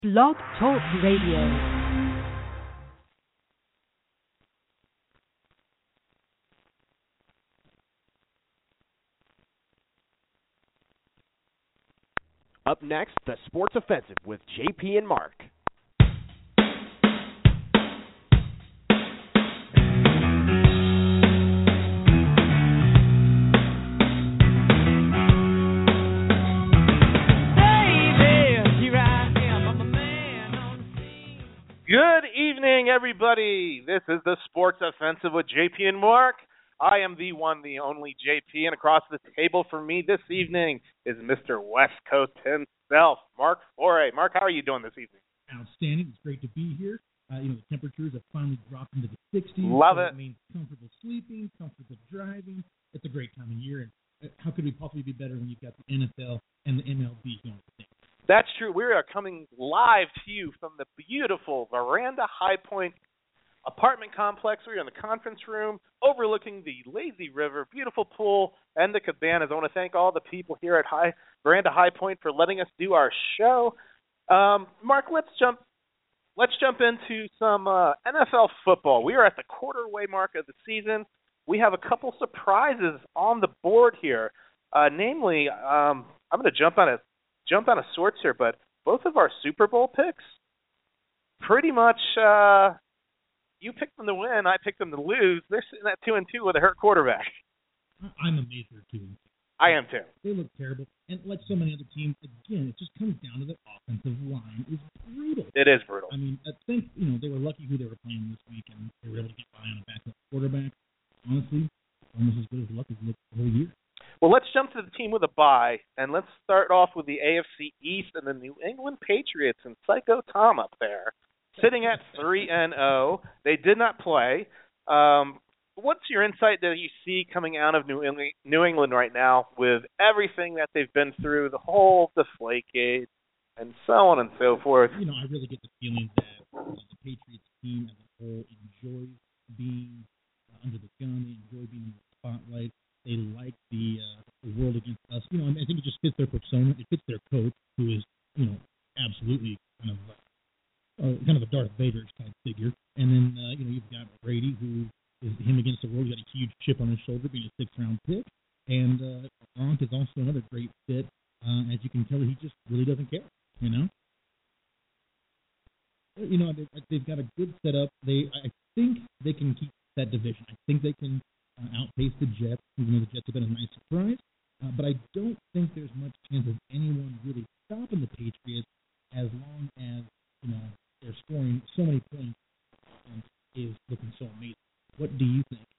Blog Talk Radio. Up next, the Sports Offensive with JP and Mark. Good evening, everybody. This is the Sports Offensive with JP and Mark. I am the one, the only JP, and across the table for me this evening is Mr. West Coast himself, Mark Foray. Mark, how are you doing this evening? Outstanding. It's great to be here. The temperatures have finally dropped into the 60s. Love it. That means comfortable sleeping, comfortable driving. It's a great time of year. And how could we possibly be better when you've got the NFL and the MLB going today? That's true. We are coming live to you from the beautiful Veranda High Point apartment complex. We're in the conference room overlooking the lazy river, beautiful pool, and the cabanas. I want to thank all the people here at Veranda High Point for letting us do our show. Mark, let's jump into some NFL football. We are at the quarter-way mark of the season. We have a couple surprises on the board here. Namely, I'm going to jump out of sorts here, but both of our Super Bowl picks, pretty much, you picked them to win, I picked them to lose. They're sitting at 2-2 with a hurt quarterback. I'm amazed they're 2-2. I am too. They look terrible, and like so many other teams, again, it just comes down to the offensive line is brutal. It is brutal. I mean, I think they were lucky who they were playing this week, and they were able to get by on a backup quarterback. Honestly, almost as good as luck as the whole year. Well, let's jump to the team with a bye, and let's start off with the AFC East and the New England Patriots and Psycho Tom up there, sitting at 3-0. They did not play. What's your insight that you see coming out of New England right now with everything that they've been through, the whole Deflategate, and so on and so forth? I really get the feeling that the Patriots team as a whole enjoys being under the gun. They enjoy being in the spotlight. They like the world against us. I think it just fits their persona. It fits their coach, who is, absolutely kind of a Darth Vader type figure. And then, you've got Brady, who is him against the world. He's got a huge chip on his shoulder, being a sixth-round pick. And Gronk is also another great fit. As you can tell, he just really doesn't care, They've got a good setup. I think they can keep that division. I think they can outpace the Jets, even though the Jets have been a nice surprise. But I don't think there's much chance of anyone really stopping the Patriots as long as, they're scoring so many points and is looking so amazing. What do you think?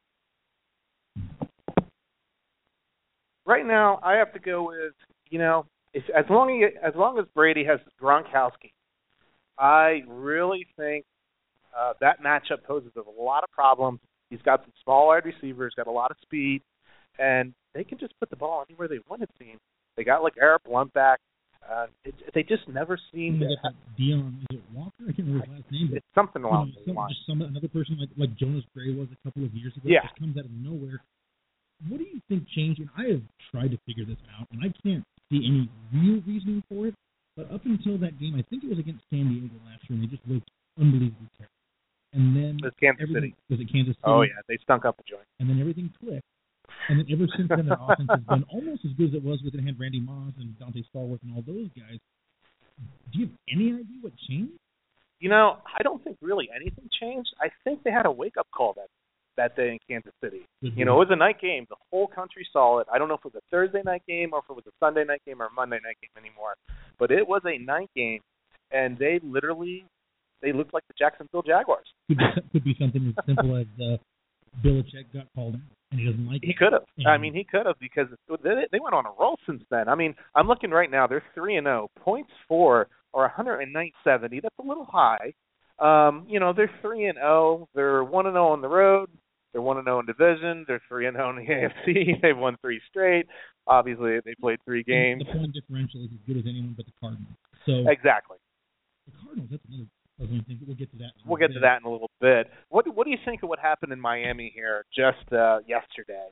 Right now, I have to go with, as long as Brady has Gronkowski, I really think that matchup poses a lot of problems. He's got some small wide receivers, got a lot of speed, and they can just put the ball anywhere they want, it seems. They got, Eric Blunt back. They just never seem to have... Dion, is it Walker? I can't remember his last name. It's something along those lines. Another person like Jonas Gray was a couple of years ago. Yeah. Just comes out of nowhere. What do you think changed? And I have tried to figure this out, and I can't see any real reasoning for it. But up until that game, I think it was against San Diego last year, and they just looked unbelievably terrible. And then it was Kansas City. Was it Kansas City? Oh, yeah. They stunk up a joint. And then everything clicked. And then ever since then, their offense has been almost as good as it was when they had Randy Moss and Dante Stallworth and all those guys. Do you have any idea what changed? I don't think really anything changed. I think they had a wake-up call that day in Kansas City. Mm-hmm. It was a night game. The whole country saw it. I don't know if it was a Thursday night game or if it was a Sunday night game or a Monday night game anymore. But it was a night game, and they looked like the Jacksonville Jaguars. Could be something as simple as Belichick got called out, and he doesn't like it. He could have. He could have, because they went on a roll since then. I'm looking right now. They're 3-0. Points for are 109.70. That's a little high. They're 3-0. They're 1-0 on the road. They're 1-0 in division. They're 3-0 in the AFC. They've won 3 straight. Obviously, they played 3 games. The point differential is as good as anyone but the Cardinals. So exactly. The Cardinals, that's another puzzling thing. We'll get to that. We'll get to that in a little bit. What do you think of what happened in Miami here just yesterday?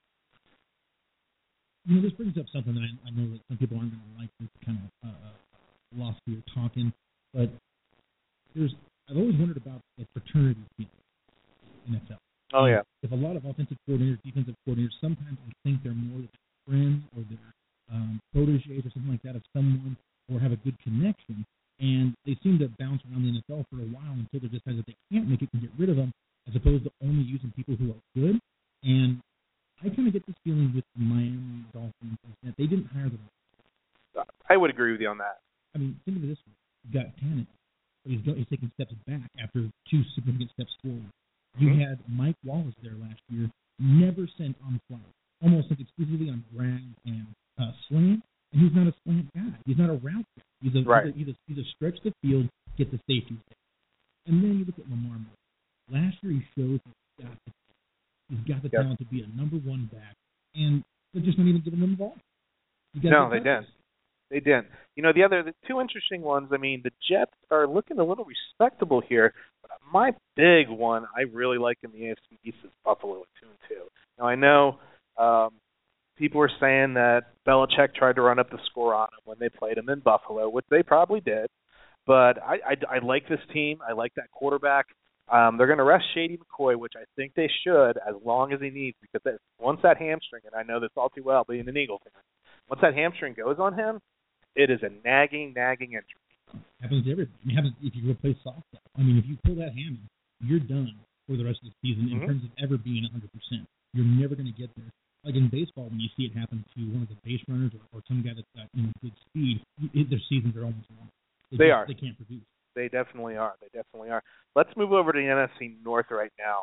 This brings up something that I know that some people aren't going to like this kind of philosophy of talking, but I've always wondered about the fraternity field in NFL. Oh, yeah. If a lot of offensive coordinators, defensive coordinators, sometimes I think they're more like friends or they're proteges or something like that of someone or have a good connection, and they seem to bounce around the NFL for a while until they decide that they can't make it and get rid of them, as opposed to only using people who are good. And I kind of get this feeling with the Miami Dolphins that they didn't hire them. I would agree with you on that. I mean, think of it this way. You got Tannehill. He's taking steps back after 2 significant steps forward. You had Mike Wallace there last year, never sent on flat, almost like exclusively on drag and slant, and he's not a slant guy. He's not a route guy. He's a stretch the field, get the safety. And then you look at Lamar Miller. Last year he showed that he's got the talent to be a number 1 back, and they're just not even giving him the ball. No, they didn't. They didn't. You know, the 2 interesting ones, I mean, the Jets are looking a little respectable here. My big one I really like in the AFC East is Buffalo at 2-2. Now, I know people are saying that Belichick tried to run up the score on them when they played him in Buffalo, which they probably did. But I like this team. I like that quarterback. They're going to rest Shady McCoy, which I think they should, as long as he needs, because once that hamstring, and I know this all too well being an Eagle fan, once that hamstring goes on him, it is a nagging injury. Happens to everybody. I mean, happens if you replace softball. I mean, if you pull that hammy, you're done for the rest of the season in terms of ever being 100%. You're never going to get there. Like in baseball, when you see it happen to one of the base runners or some guy that's got good speed, their seasons are almost long. They can't produce. They definitely are. Let's move over to the NFC North right now.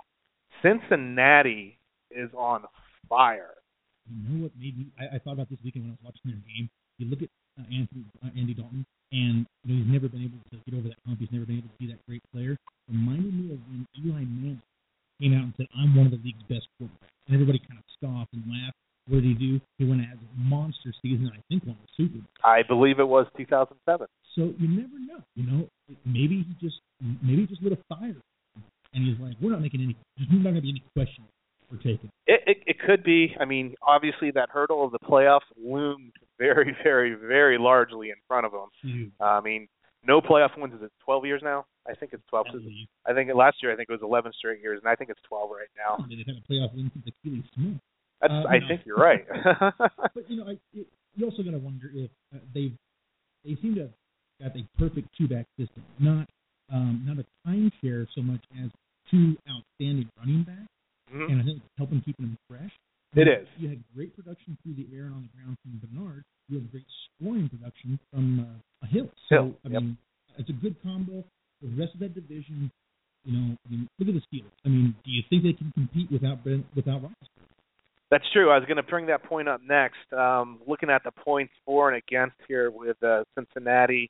Cincinnati is on fire. You know what made me? I thought about this weekend when I was watching their game. You look at Andy Dalton, and he's never been able to get over that hump. He's never been able to be that great player. Reminded me of when Eli Manning came out and said, "I'm one of the league's best quarterbacks," and everybody kind of scoffed and laughed. What did he do? He went and had a monster season. I think won the Super Bowl. I believe it was 2007. So you never know. Maybe he just lit a fire, and he's like, "We're not making any. There's not going to be any question we're taking." It could be. I mean, obviously that hurdle of the playoffs loomed very, very, very largely in front of them. I mean, no playoff wins. Is it 12 years now? I think it's 12. I think last year it was 11 straight years, and I think it's 12 right now. They've had a playoff win since Achilles Smith. I think you're right. But you also got to wonder if they seem to have got a perfect 2-back system, not a timeshare so much as 2 outstanding running backs, and I think it's helping keeping them fresh. It is. You had great production through the air and on the ground from Bernard. You had great scoring production from Hill. So I mean, it's a good combo. The rest of that division, look at the Steelers. I mean, do you think they can compete without Roethlisberger? That's true. I was going to bring that point up next. Looking at the points for and against here with Cincinnati,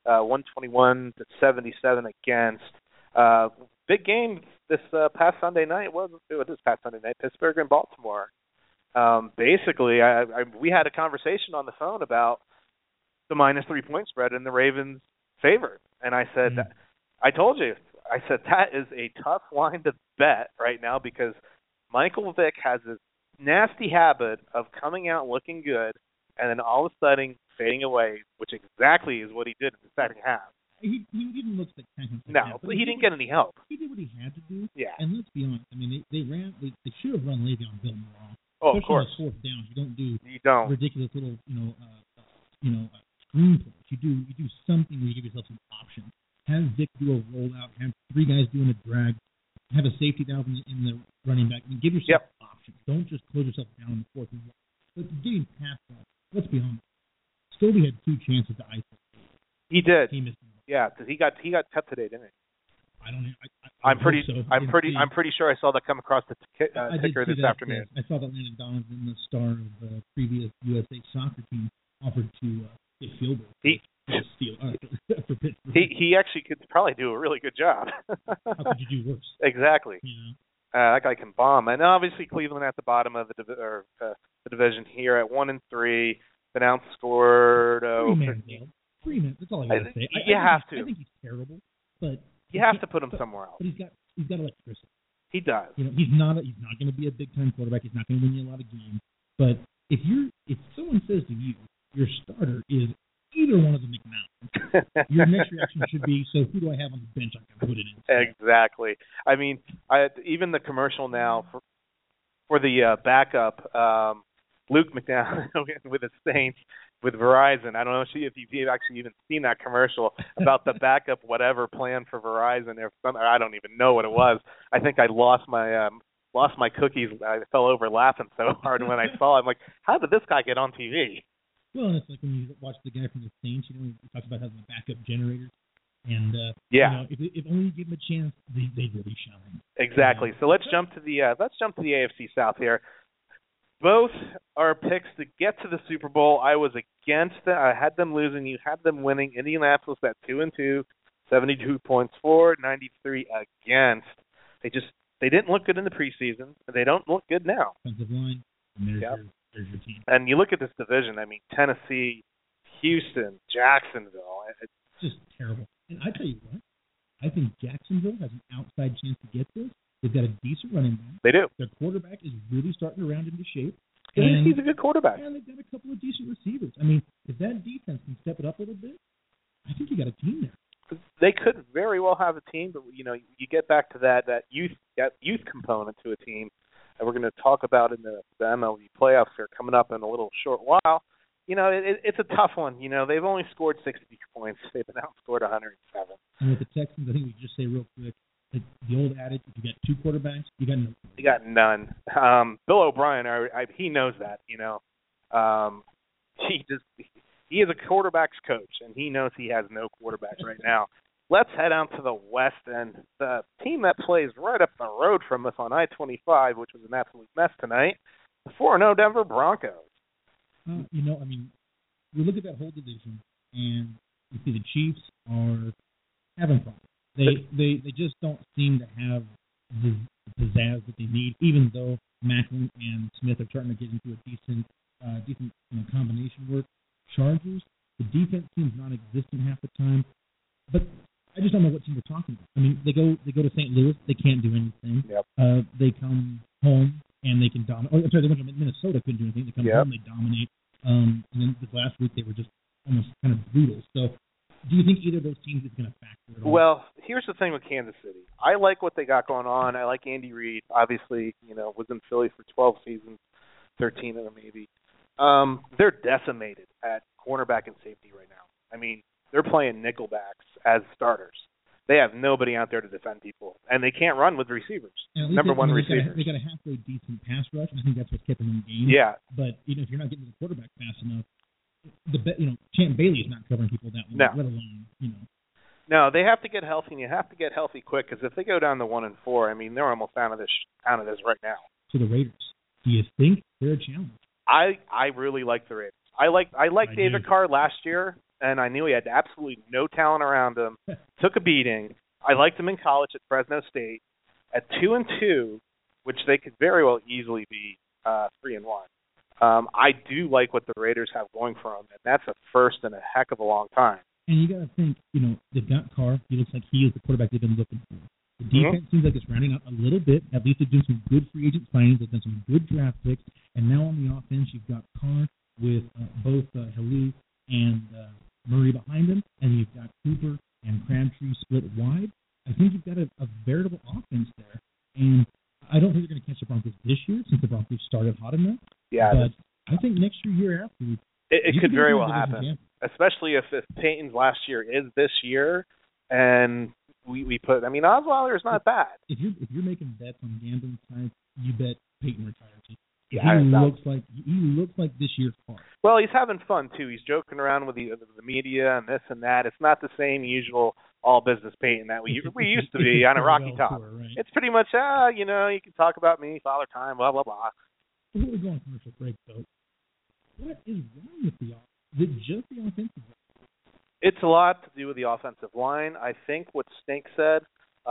121 to 77 against. Big game this past Sunday night. Pittsburgh and Baltimore. Basically, we had a conversation on the phone about the -3 point spread and the Ravens favored, and I said, I told you, that is a tough line to bet right now because Michael Vick has this nasty habit of coming out looking good and then all of a sudden fading away, which exactly is what he did in the second half. He didn't look spectacular. No, but he didn't get any help. He did what he had to do. Yeah. And let's be honest. I mean, they should have run Le'Veon Bell more off. Oh, of course. On 4th down, you don't don't ridiculous little screen plays. You do something where you give yourself some options. Have Vic do a rollout. Have 3 guys doing a drag. Have a safety down in the running back. And give yourself options. Don't just close yourself down in the 4th and 1. But getting past that, let's be honest. Stobie had 2 chances to isolate. He did. He missed them. Yeah, because he got cut today, didn't he? I'm pretty sure I saw that come across the ticker this afternoon. I saw that Landon Donovan, the star of the previous USA soccer team, offered to get field goal for Pittsburgh. He actually could probably do a really good job. How could you do worse? Exactly. Yeah. That guy can bomb, and obviously Cleveland at the bottom of the division here at 1-3. Been outscored. 3 minutes. That's all I got to say. You have to. I think he's terrible, but you have to put him somewhere else. But he's got electricity. He does. He's not going to be a big time quarterback. He's not going to win you a lot of games. But if someone says to you, your starter is either one of the McMountains. Your next reaction should be, so who do I have on the bench I can put it in? Exactly. I mean, even the commercial now for the backup, Luke McDowell with the Saints, with Verizon. I don't know if you've actually even seen that commercial about the backup whatever plan for Verizon. I don't even know what it was. I think I lost my cookies. I fell over laughing so hard when I saw it. I'm like, how did this guy get on TV? Well, and it's like when you watch the guy from the Saints, he talks about having the backup generators. And if only you give them a chance, they'd really shine. Exactly. So let's jump to the AFC South here. Both are picks to get to the Super Bowl. I was against them. I had them losing. You had them winning. Indianapolis at 2-2, 72 points for, 93 against. They didn't look good in the preseason. They don't look good now. Offensive line, and there's your team. And you look at this division. I mean, Tennessee, Houston, Jacksonville. It's just terrible. And I tell you what, I think Jacksonville has an outside chance to get this. They've got a decent running back. They do. Their quarterback is really starting to round into shape. And he's a good quarterback. And they've got a couple of decent receivers. I mean, if that defense can step it up a little bit, I think you got a team there. They could very well have a team, but you get back to that youth component to a team, and we're going to talk about in the MLB playoffs here coming up in a little short while. It's a tough one. They've only scored 60 points. They've been outscored 107. And with the Texans, I think we can just say real quick, like the old adage, if you got two quarterbacks, you got none. You got none. Bill O'Brien, he knows that. He is a quarterback's coach, and he knows he has no quarterback right now. Let's head out to the West End. The team that plays right up the road from us on I-25, which was an absolute mess tonight, the 4-0 Denver Broncos. We look at that whole division, and you see the Chiefs are having problems. They just don't seem to have the pizzazz that they need, even though Macklin and Smith are starting to get into a decent combination work. Chargers, the defense seems non-existent half the time, but I just don't know what team we're talking about. I mean, they go to St. Louis, they can't do anything. Yep. They come home and they can dominate. They went to Minnesota, couldn't do anything. They come home, they dominate. And then this last week they were just almost kind of brutal. So, do you think either of those teams is going to factor it all? Well, here's the thing with Kansas City. I like what they got going on. I like Andy Reid. Obviously, was in Philly for 12 seasons, 13 of them maybe. They're decimated at cornerback and safety right now. I mean, they're playing nickelbacks as starters. They have nobody out there to defend people, and they can't run with receivers. Number one receivers. They got a halfway decent pass rush. I think that's what's kept them in the game. Yeah. But if you're not getting to the quarterback fast enough, Champ Bailey is not covering people that way. No. Let alone. No, they have to get healthy, and you have to get healthy quick. Because if they go down to 1-4, I mean, they're almost out of this right now. To the Raiders, do you think they're a challenge? I really like the Raiders. I liked David Carr last year, and I knew he had absolutely no talent around him. Took a beating. I liked him in college at Fresno State. At 2-2, which they could very well easily be 3-1. I do like what the Raiders have going for them, and that's a first in a heck of a long time. And you got to think, they've got Carr. He looks like he is the quarterback they've been looking for. The defense seems like it's rounding out a little bit. At least they've done some good free agent signings. They've done some good draft picks. And now on the offense, you've got Carr with both Halil and Murray behind him, and you've got Cooper and Crabtree split wide. I think you've got a veritable offense there. And I don't think they're going to catch the Broncos this year since the Broncos started hot enough. Yeah. But I think next year after. It could very well happen, especially if Peyton's last year is this year, and we put. I mean, Osweiler is not bad. If you're making bets on gambling sites, you bet Peyton retires. Yeah, he looks like this year's part. Well, he's having fun too. He's joking around with the media and this and that. It's not the same usual all business Peyton that we used to be on a Rocky Top. Tour, right? It's pretty much you can talk about me, Father Time, blah blah blah. Before we go on commercial break, though, what is wrong with the offense? Is it just the offensive line? It's a lot to do with the offensive line. I think what Stink said,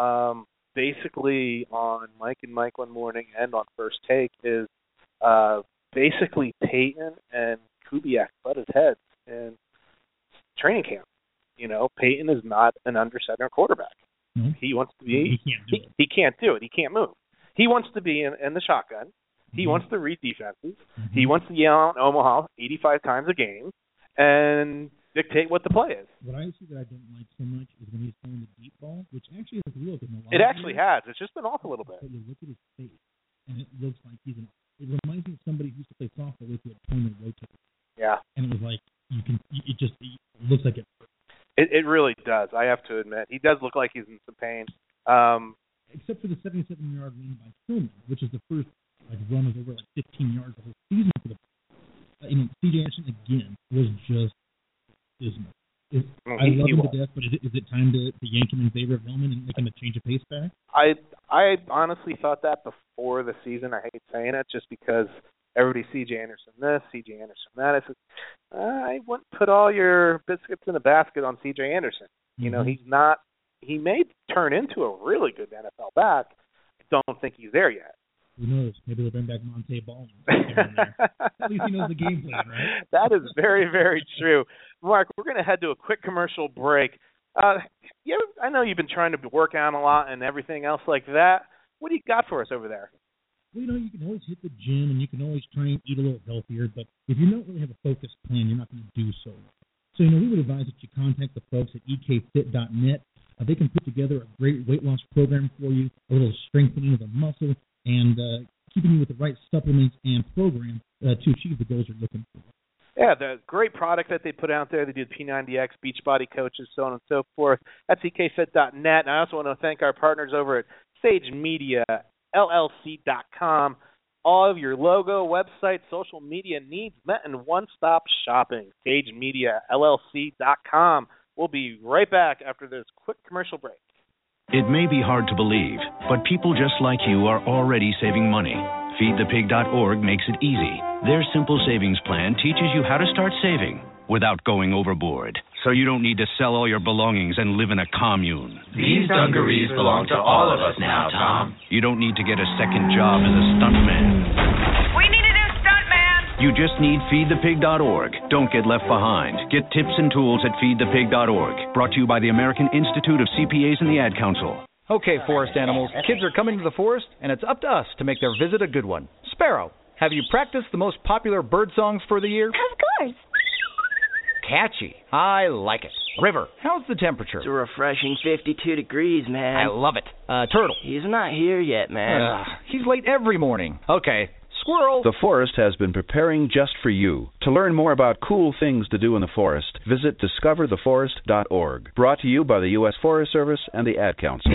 basically on Mike and Mike one morning and on First Take is basically Peyton and Kubiak butted heads in training camp. Peyton is not an under center quarterback. No. He wants to be. He can't do it. He can't move. He wants to be in the shotgun. He wants to read defenses. He wants to yell out Omaha 85 times a game. And dictate what the play is. What I see that I don't like so much is when he's throwing the deep ball, which actually has real good. It actually has. It's just been off a little bit. But you look at his face, and it looks like it reminds me of somebody who used to play softball with you at Tony Rotator. Yeah. And it was like, it looks like it hurts. It really does. I have to admit. He does look like he's in some pain. Except for the 77-yard run by Tillman, which is the first run of over 15 yards the whole season for the C.J. Anderson again was just dismal. I love him to death, but is it time to yank him in favor of Hillman and make him a change of pace back? I honestly thought that before the season. I hate saying it just because everybody C.J. Anderson this, C.J. Anderson that. I wouldn't put all your biscuits in a basket on C.J. Anderson. Mm-hmm. He's not. He may turn into a really good NFL back. I don't think he's there yet. Who knows? Maybe they'll bring back Monte Ball. At least he knows the game plan, right? That is very, very true. Mark, we're going to head to a quick commercial break. I know you've been trying to work out a lot and everything else like that. What do you got for us over there? Well, you can always hit the gym and you can always try and eat a little healthier, but if you don't really have a focused plan, you're not going to do so. So, we would advise that you contact the folks at ekfit.net. They can put together a great weight loss program for you, a little strengthening of the muscle, and keeping you with the right supplements and program to achieve the goals you're looking for. Yeah, the great product that they put out there. They do P90X, Beachbody coaches, so on and so forth. That's ekfit.net. And I also want to thank our partners over at Sage Media, LLC.com. All of your logo, website, social media needs met in one-stop shopping. Sage Media, LLC.com. We'll be right back after this quick commercial break. It may be hard to believe, but people just like you are already saving money. FeedThePig.org makes it easy. Their simple savings plan teaches you how to start saving without going overboard. So you don't need to sell all your belongings and live in a commune. These dungarees belong to all of us now, Tom. You don't need to get a second job as a stuntman. We need a new stuntman! You just need FeedThePig.org. Don't get left behind. Get tips and tools at FeedThePig.org. Brought to you by the American Institute of CPAs and the Ad Council. Okay, forest animals, kids are coming to the forest, and it's up to us to make their visit a good one. Sparrow, have you practiced the most popular bird songs for the year? Of course. Catchy. I like it. River, how's the temperature? It's a refreshing 52 degrees, man. I love it. Turtle. He's not here yet, man. He's late every morning. Okay. Squirrel. The forest has been preparing just for you. To learn more about cool things to do in the forest, visit discovertheforest.org. Brought to you by the U.S. Forest Service and the Ad Council.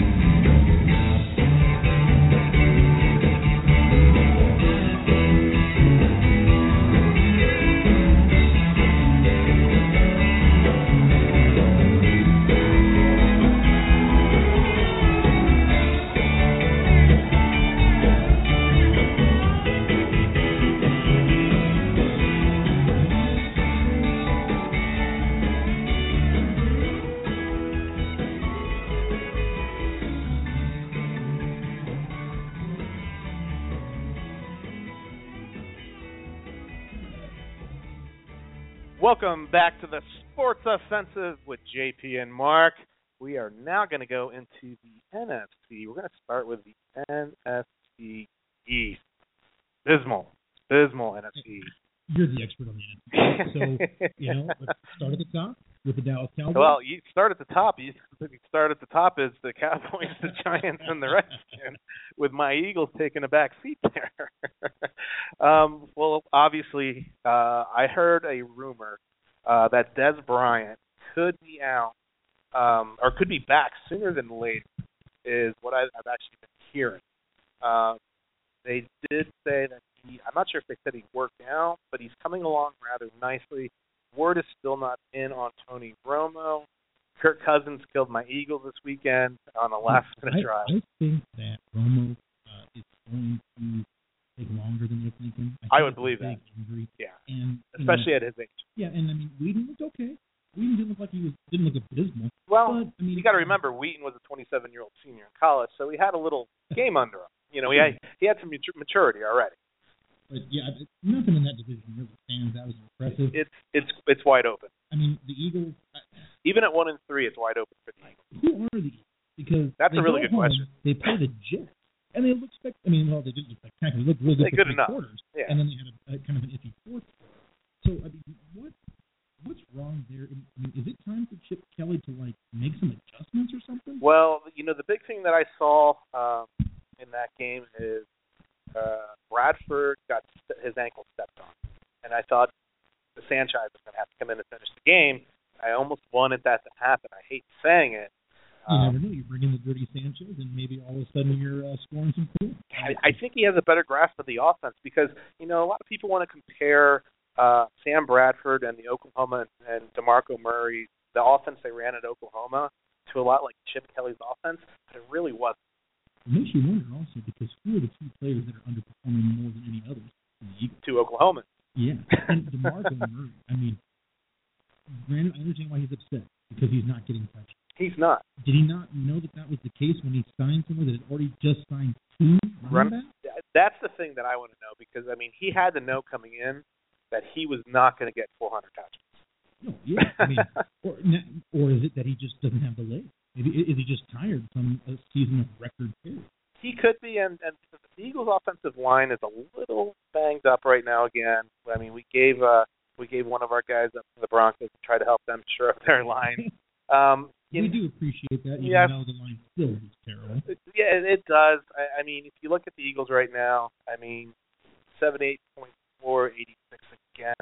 Welcome back to the Sports Offensive with JP and Mark. We are now going to go into the NFC. We're going to start with the NFC East. Dismal NFC. You're the expert on the NFC. So, let's start at the top with the Dallas Cowboys. Well, you start at the top. You start at the top is the Cowboys, the Giants, and the Redskins, with my Eagles taking a back seat there. Well, obviously, I heard a rumor that Dez Bryant could be out or could be back sooner than later, is what I've actually been hearing. They did say that I'm not sure if they said he worked out, but he's coming along rather nicely. Word is still not in on Tony Romo. Kirk Cousins killed my Eagles this weekend on a last-minute drive. I think that Romo is going to take longer than you're thinking. I would believe that. Injury. Yeah, and especially at his age. Yeah, and I mean, Whedon looked okay. Whedon didn't look like didn't look abysmal. Well, but, I mean, you got to remember, Wheaton was a 27-year-old senior in college, so he had a little game under him. He had some maturity already. But yeah, nothing in that division really stands out as impressive. It's wide open. I mean, the Eagles. Even at 1-3, it's wide open for the Eagles. Who are the Eagles? Because that's a really good question. They play the Jets, and they look they didn't look spectacular. They looked really good for 3 quarters. Yeah. And then they had a kind of an iffy fourth quarter. So I mean, what's wrong Well, the big thing that I saw in that game is Bradford got his ankle stepped on, and I thought the Sanchez was going to have to come in and finish the game. I almost wanted that to happen. I hate saying it. You never know. You bring in the dirty Sanchez, and maybe all of a sudden you're scoring some points. I think he has a better grasp of the offense because, a lot of people want to compare Sam Bradford and the Oklahoma and DeMarco Murray, the offense they ran at Oklahoma, to a lot like Chip Kelly's offense, but it really wasn't. It makes you wonder also because who are the two players that are underperforming more than any others in the Eagles? To Oklahoma. Yeah, and DeMarco Murray. I mean, granted, I understand why he's upset because he's not getting touched. He's not. Did he not know that was the case when he signed somewhere that had already just signed two running backs? That's the thing that I want to know because, he had to know coming in that he was not going to get 400 touchdowns. No, yeah. I mean, or is it that he just doesn't have the legs? Maybe is he just tired from a season of record carries? He could be, and the Eagles' offensive line is a little banged up right now again. I mean, we gave one of our guys up to the Broncos to try to help them shore up their line. We do appreciate that, even though the line still is terrible. Yeah, it does. I mean, if you look at the Eagles right now, 78.4, 86 again.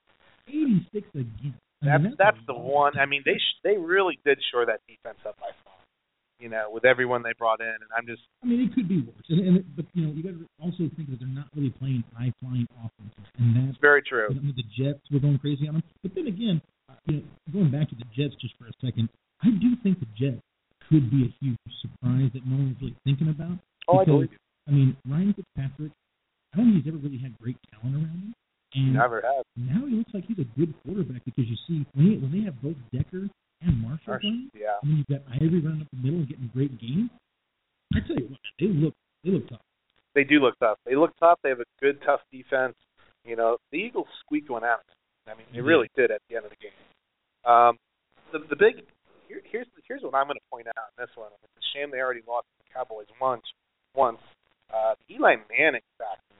86 again. That's the one. I mean, they really did shore that defense up by far. With everyone they brought in, and I'm just. I mean, it could be worse, but you got to also think that they're not really playing high flying offenses, and that's very true. The Jets were going crazy on them, but then again, going back to the Jets just for a second, I do think the Jets could be a huge surprise that no one's really thinking about. Oh, I believe you. I mean, Ryan Fitzpatrick, I don't think he's ever really had great talent around him. And never has. Now he looks like he's a good quarterback because you see when they have both Decker and Marshall playing, yeah. I mean, you've got Ivory running up the middle and getting great games. I tell you what, they look tough. They do look tough. They look tough. They have a good, tough defense. The Eagles squeaked one out. I mean, they really did at the end of the game. The big here's what I'm going to point out in this one. It's a shame they already lost to the Cowboys once. Eli Manning factor.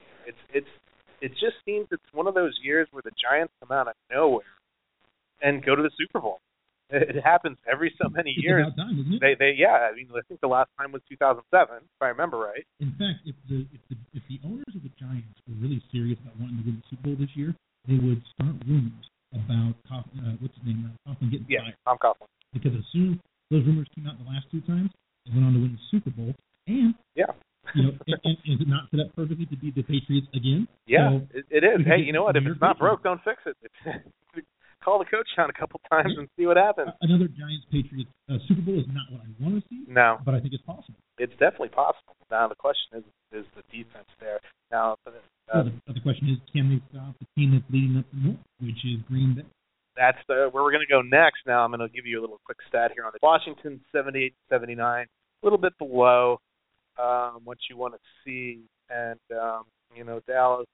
It just seems it's one of those years where the Giants come out of nowhere and go to the Super Bowl. It happens every so many years. It's about time, isn't it? I think the last time was 2007, if I remember right. In fact, if the owners of the Giants were really serious about wanting to win the Super Bowl this year, they would start rumors about Coughlin getting fired. Tom Coughlin. Because as soon as those rumors came out the last two times, they went on to win the Super Bowl, and and is it not set up perfectly to beat the Patriots again? Yeah, so, it is. Hey, you know what? If it's not broke, don't fix it. Call the coach down a couple times and see what happens. Another Giants-Patriots Super Bowl is not what I want to see. No. But I think it's possible. It's definitely possible. Now, the question is the defense there. Now, the question is, can they stop the team that's leading up the north, which is Green Bay? That's where we're going to go next. Now, I'm going to give you a little quick stat here on the Washington 78-79, a little bit below what you want to see. And, Dallas,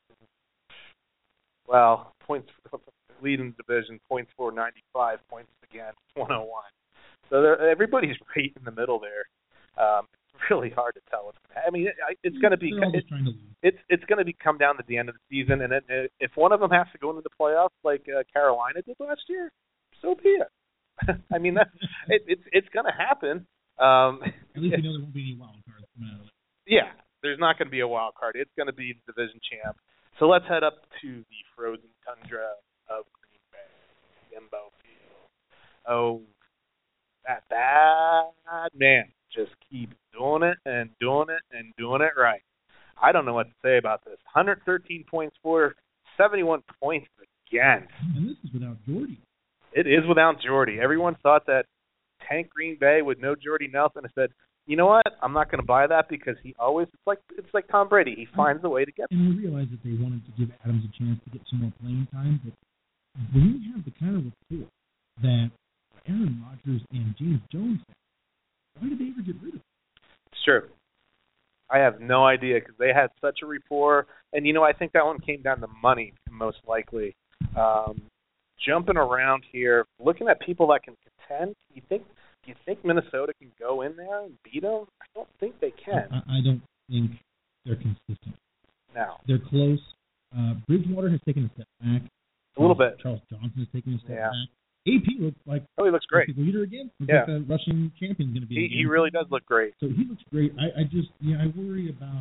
points leading the division, points for 95, points against 101. So everybody's right in the middle there. It's really hard to tell what's going to happen. I mean, it's going to be it's going to be come down to the end of the season, and if one of them has to go into the playoffs like Carolina did last year, so be it. I mean, it's going to happen. At least there won't be any wild cards coming out of it. Yeah, there's not going to be a wild card. It's going to be the division champ. So let's head up to the frozen tundra of Green Bay, Limbo Field. Oh, that bad man just keeps doing it and doing it and doing it right. I don't know what to say about this. 113 points for, 71 points against. And this is without Jordy. It is without Jordy. Everyone thought that tank Green Bay with no Jordy Nelson. I said, you know what? I'm not going to buy that because it's like Tom Brady. He finds a way to get. And I realized that they wanted to give Adams a chance to get some more playing time, but when you have the kind of rapport that Aaron Rodgers and James Jones have, why did they ever get rid of him? It's true. I have no idea because they had such a rapport, and I think that one came down to money most likely. Jumping around here, looking at people that can contend. Do you think Minnesota can go in there and beat them? I don't think they can. I don't think they're consistent. No. They're close. Bridgewater has taken a step back. A little bit. Charles Johnson has taken a step back. AP looks like he looks great. The leader again. Looks Yeah. like the rushing champion going to be. He really does look great. So he looks great. I worry about.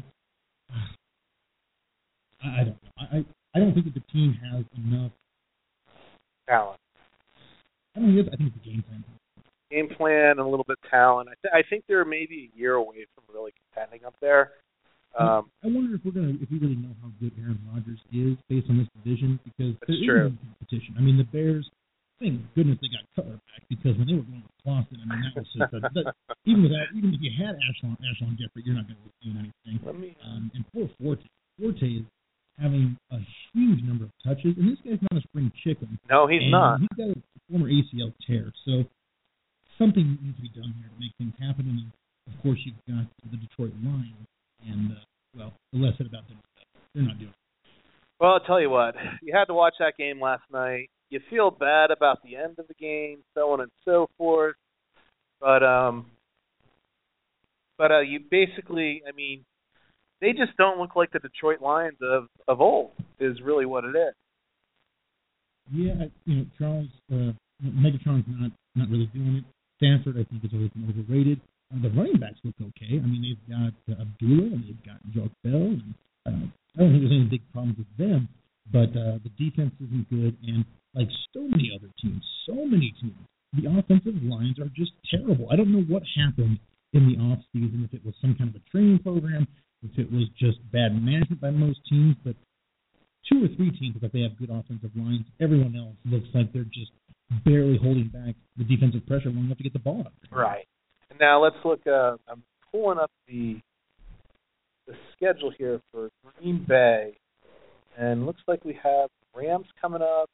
I don't know. I don't think that the team has enough talent. I think it's a game plan. Game plan and a little bit of talent. I think they're maybe a year away from really contending up there. I wonder if we really know how good Aaron Rodgers is based on this division, because there is no competition. I mean, the Bears, thank goodness they got Cutler back, because when they were going to Clausen, I mean, that was just even if you had Ashlon Jeffrey, you're not going to do anything. And poor Forte is having a huge number of touches, and this guy's not a spring chicken. No, he's not. He's got a former ACL tear, so something needs to be done here to make things happen. And of course, you've got the Detroit Lions, and the less said about them, they're not doing it. Well, I'll tell you what, you had to watch that game last night. You feel bad about the end of the game, so on and so forth, but you basically, I mean, they just don't look like the Detroit Lions of old, is really what it is. Yeah, Charles, Megatron's not really doing it. Stanford, I think, is always been overrated. The running backs look okay. I mean, they've got Abdullah, and they've got Jock Bell, and I don't think there's any big problems with them, but the defense isn't good, and like so many teams, the offensive lines are just terrible. I don't know what happened in the off season, if it was some kind of a training program, if it was just bad management by most teams, but 2 or 3 teams look like they have good offensive lines. Everyone else looks like they're just barely holding back the defensive pressure long enough to get the ball out there. Right. And now let's look. I'm pulling up the schedule here for Green Bay, and looks like we have Rams coming up.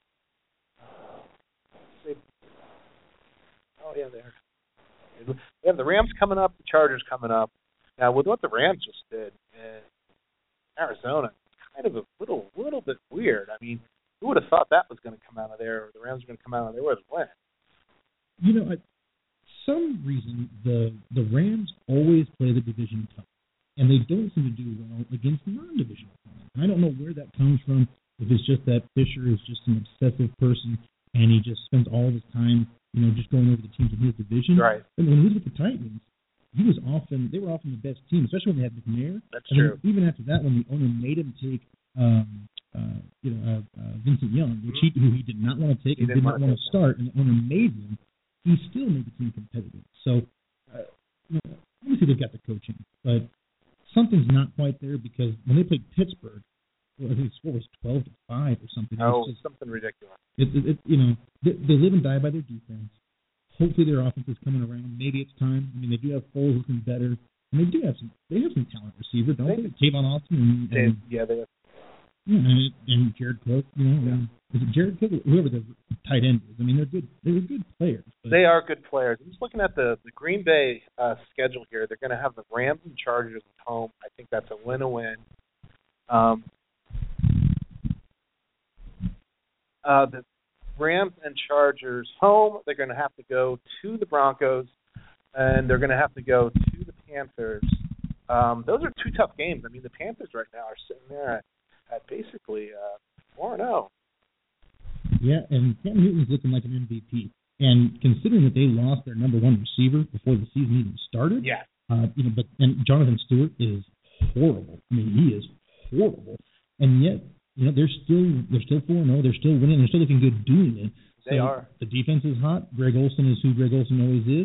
There. We have the Rams coming up, the Chargers coming up. Now, with what the Rams just did in Arizona, kind of a little bit weird. I mean, who would have thought that was going to come out of there, or the Rams were going to come out of there with a win? Some reason the Rams always play the division tough, and they don't seem to do well against non-divisional opponents. And I don't know where that comes from. If it's just that Fisher is just an obsessive person, and he just spends all of his time, just going over the teams in his division. Right. And when he was with the Titans, they were often the best team, especially when they had McNair. That's true. Even after that, when the owner made him take Vincent Young, who he did not want to take and did not want to start, and the owner made him, he still made the team competitive. So, obviously they've got the coaching, but something's not quite there, because when they played Pittsburgh, I think the score was 12-5 or something. Oh, something ridiculous. They live and die by their defense. Hopefully their offense is coming around. Maybe it's time. I mean, they do have Foles looking better, and they have some talent receivers, don't they? Tavon Austin and they have. And Jared Cook, is it Jared Cook? Whoever the tight end is. I mean, they're good players. They are good players. I'm just looking at the Green Bay schedule here. They're going to have the Rams and Chargers at home. I think that's a win-win. The Rams and Chargers home. They're going to have to go to the Broncos, and they're going to have to go to the Panthers. Those are 2 tough games. I mean, the Panthers right now are sitting there at basically 4-0. Yeah, and Cam Newton's looking like an MVP. And considering that they lost their number 1 receiver before the season even started, but Jonathan Stewart is horrible. I mean, he is horrible. And yet, they're still 4-0. They're still winning. They're still looking good doing it. They are. The defense is hot. Greg Olsen is who Greg Olsen always is.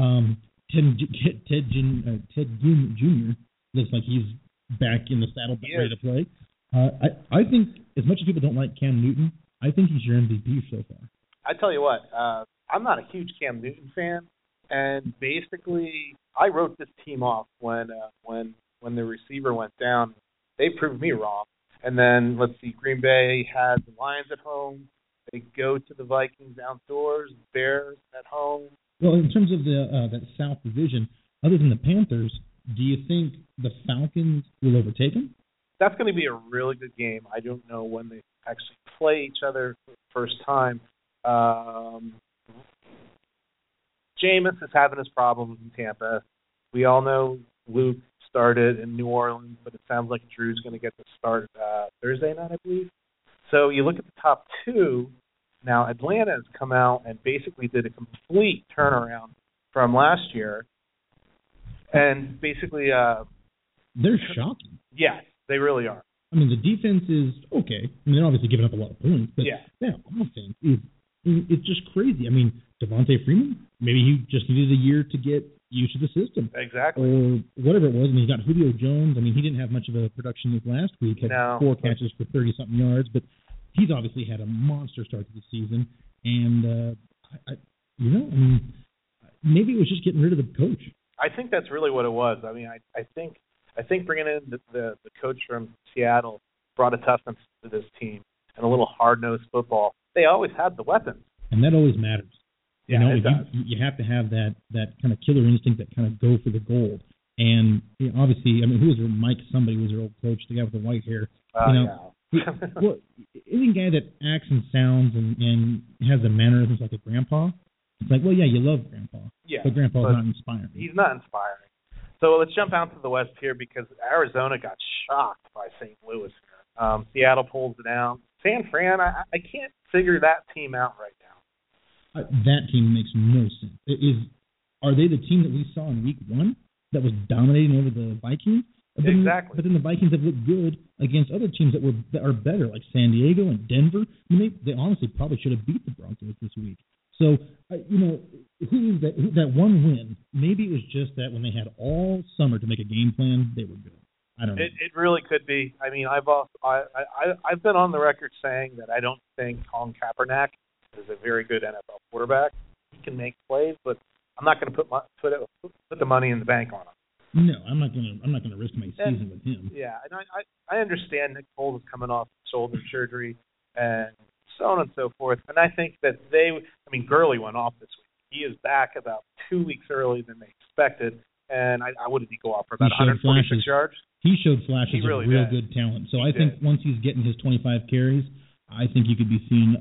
Ted Ginn Jr. looks like he's back in the saddle, ready to play. I think, as much as people don't like Cam Newton, I think he's your MVP so far. I tell you what, I'm not a huge Cam Newton fan, and basically I wrote this team off when the receiver went down. They proved me wrong. And then, let's see, Green Bay has the Lions at home. They go to the Vikings outdoors, Bears at home. Well, in terms of that South Division, other than the Panthers, do you think the Falcons will overtake them? That's going to be a really good game. I don't know when they actually play each other for the first time. Jameis is having his problems in Tampa. We all know Luke started in New Orleans, but it sounds like Drew's going to get the start Thursday night, I believe. So you look at the top 2, Now, Atlanta has come out and basically did a complete turnaround from last year. And basically... they're shocking. Yes, they really are. I mean, the defense is okay. I mean, they're obviously giving up a lot of points, but that offense it's just crazy. I mean, Devontae Freeman, maybe he just needed a year to get used to the system. Exactly. Or whatever it was. I mean, he's got Julio Jones. I mean, he didn't have much of a production this last week. Had 4 catches for 30-something yards, but he's obviously had a monster start to the season. And, I mean, maybe it was just getting rid of the coach. I think that's really what it was. I mean, I think bringing in the coach from Seattle brought a toughness to this team and a little hard-nosed football. They always had the weapons. And that always matters. Yeah, it does. You have to have that kind of killer instinct, that kind of go for the gold. And obviously, I mean, who was Mike somebody was their old coach, the guy with the white hair. Well, any guy that acts and sounds and has the mannerisms like a grandpa, it's like, well, yeah, you love grandpa. Yeah, but grandpa's not inspiring. He's not inspiring. So let's jump out to the West here because Arizona got shocked by St. Louis. Seattle pulls it down. San Fran, I can't figure that team out right now. That team makes no sense. Are they the team that we saw in Week 1 that was dominating over the Vikings? Exactly. But then the Vikings have looked good against other teams that are better, like San Diego and Denver. I mean, they honestly probably should have beat the Broncos this week. So, who is that one win? Maybe it was just that when they had all summer to make a game plan, they were good. I don't know. It really could be. I mean, I've been on the record saying that I don't think Colin Kaepernick is a very good NFL quarterback. He can make plays, but I'm not going to put the money in the bank on him. No, I'm not going to risk my season with him. Yeah, and I understand Nick Foles is coming off shoulder surgery and so on and so forth. And I think that Gurley went off this week. He is back about 2 weeks earlier than they expected, and I wouldn't go off for about 146 yards. He showed flashes really of real good talent. So I think once he's getting his 25 carries, I think you could be seeing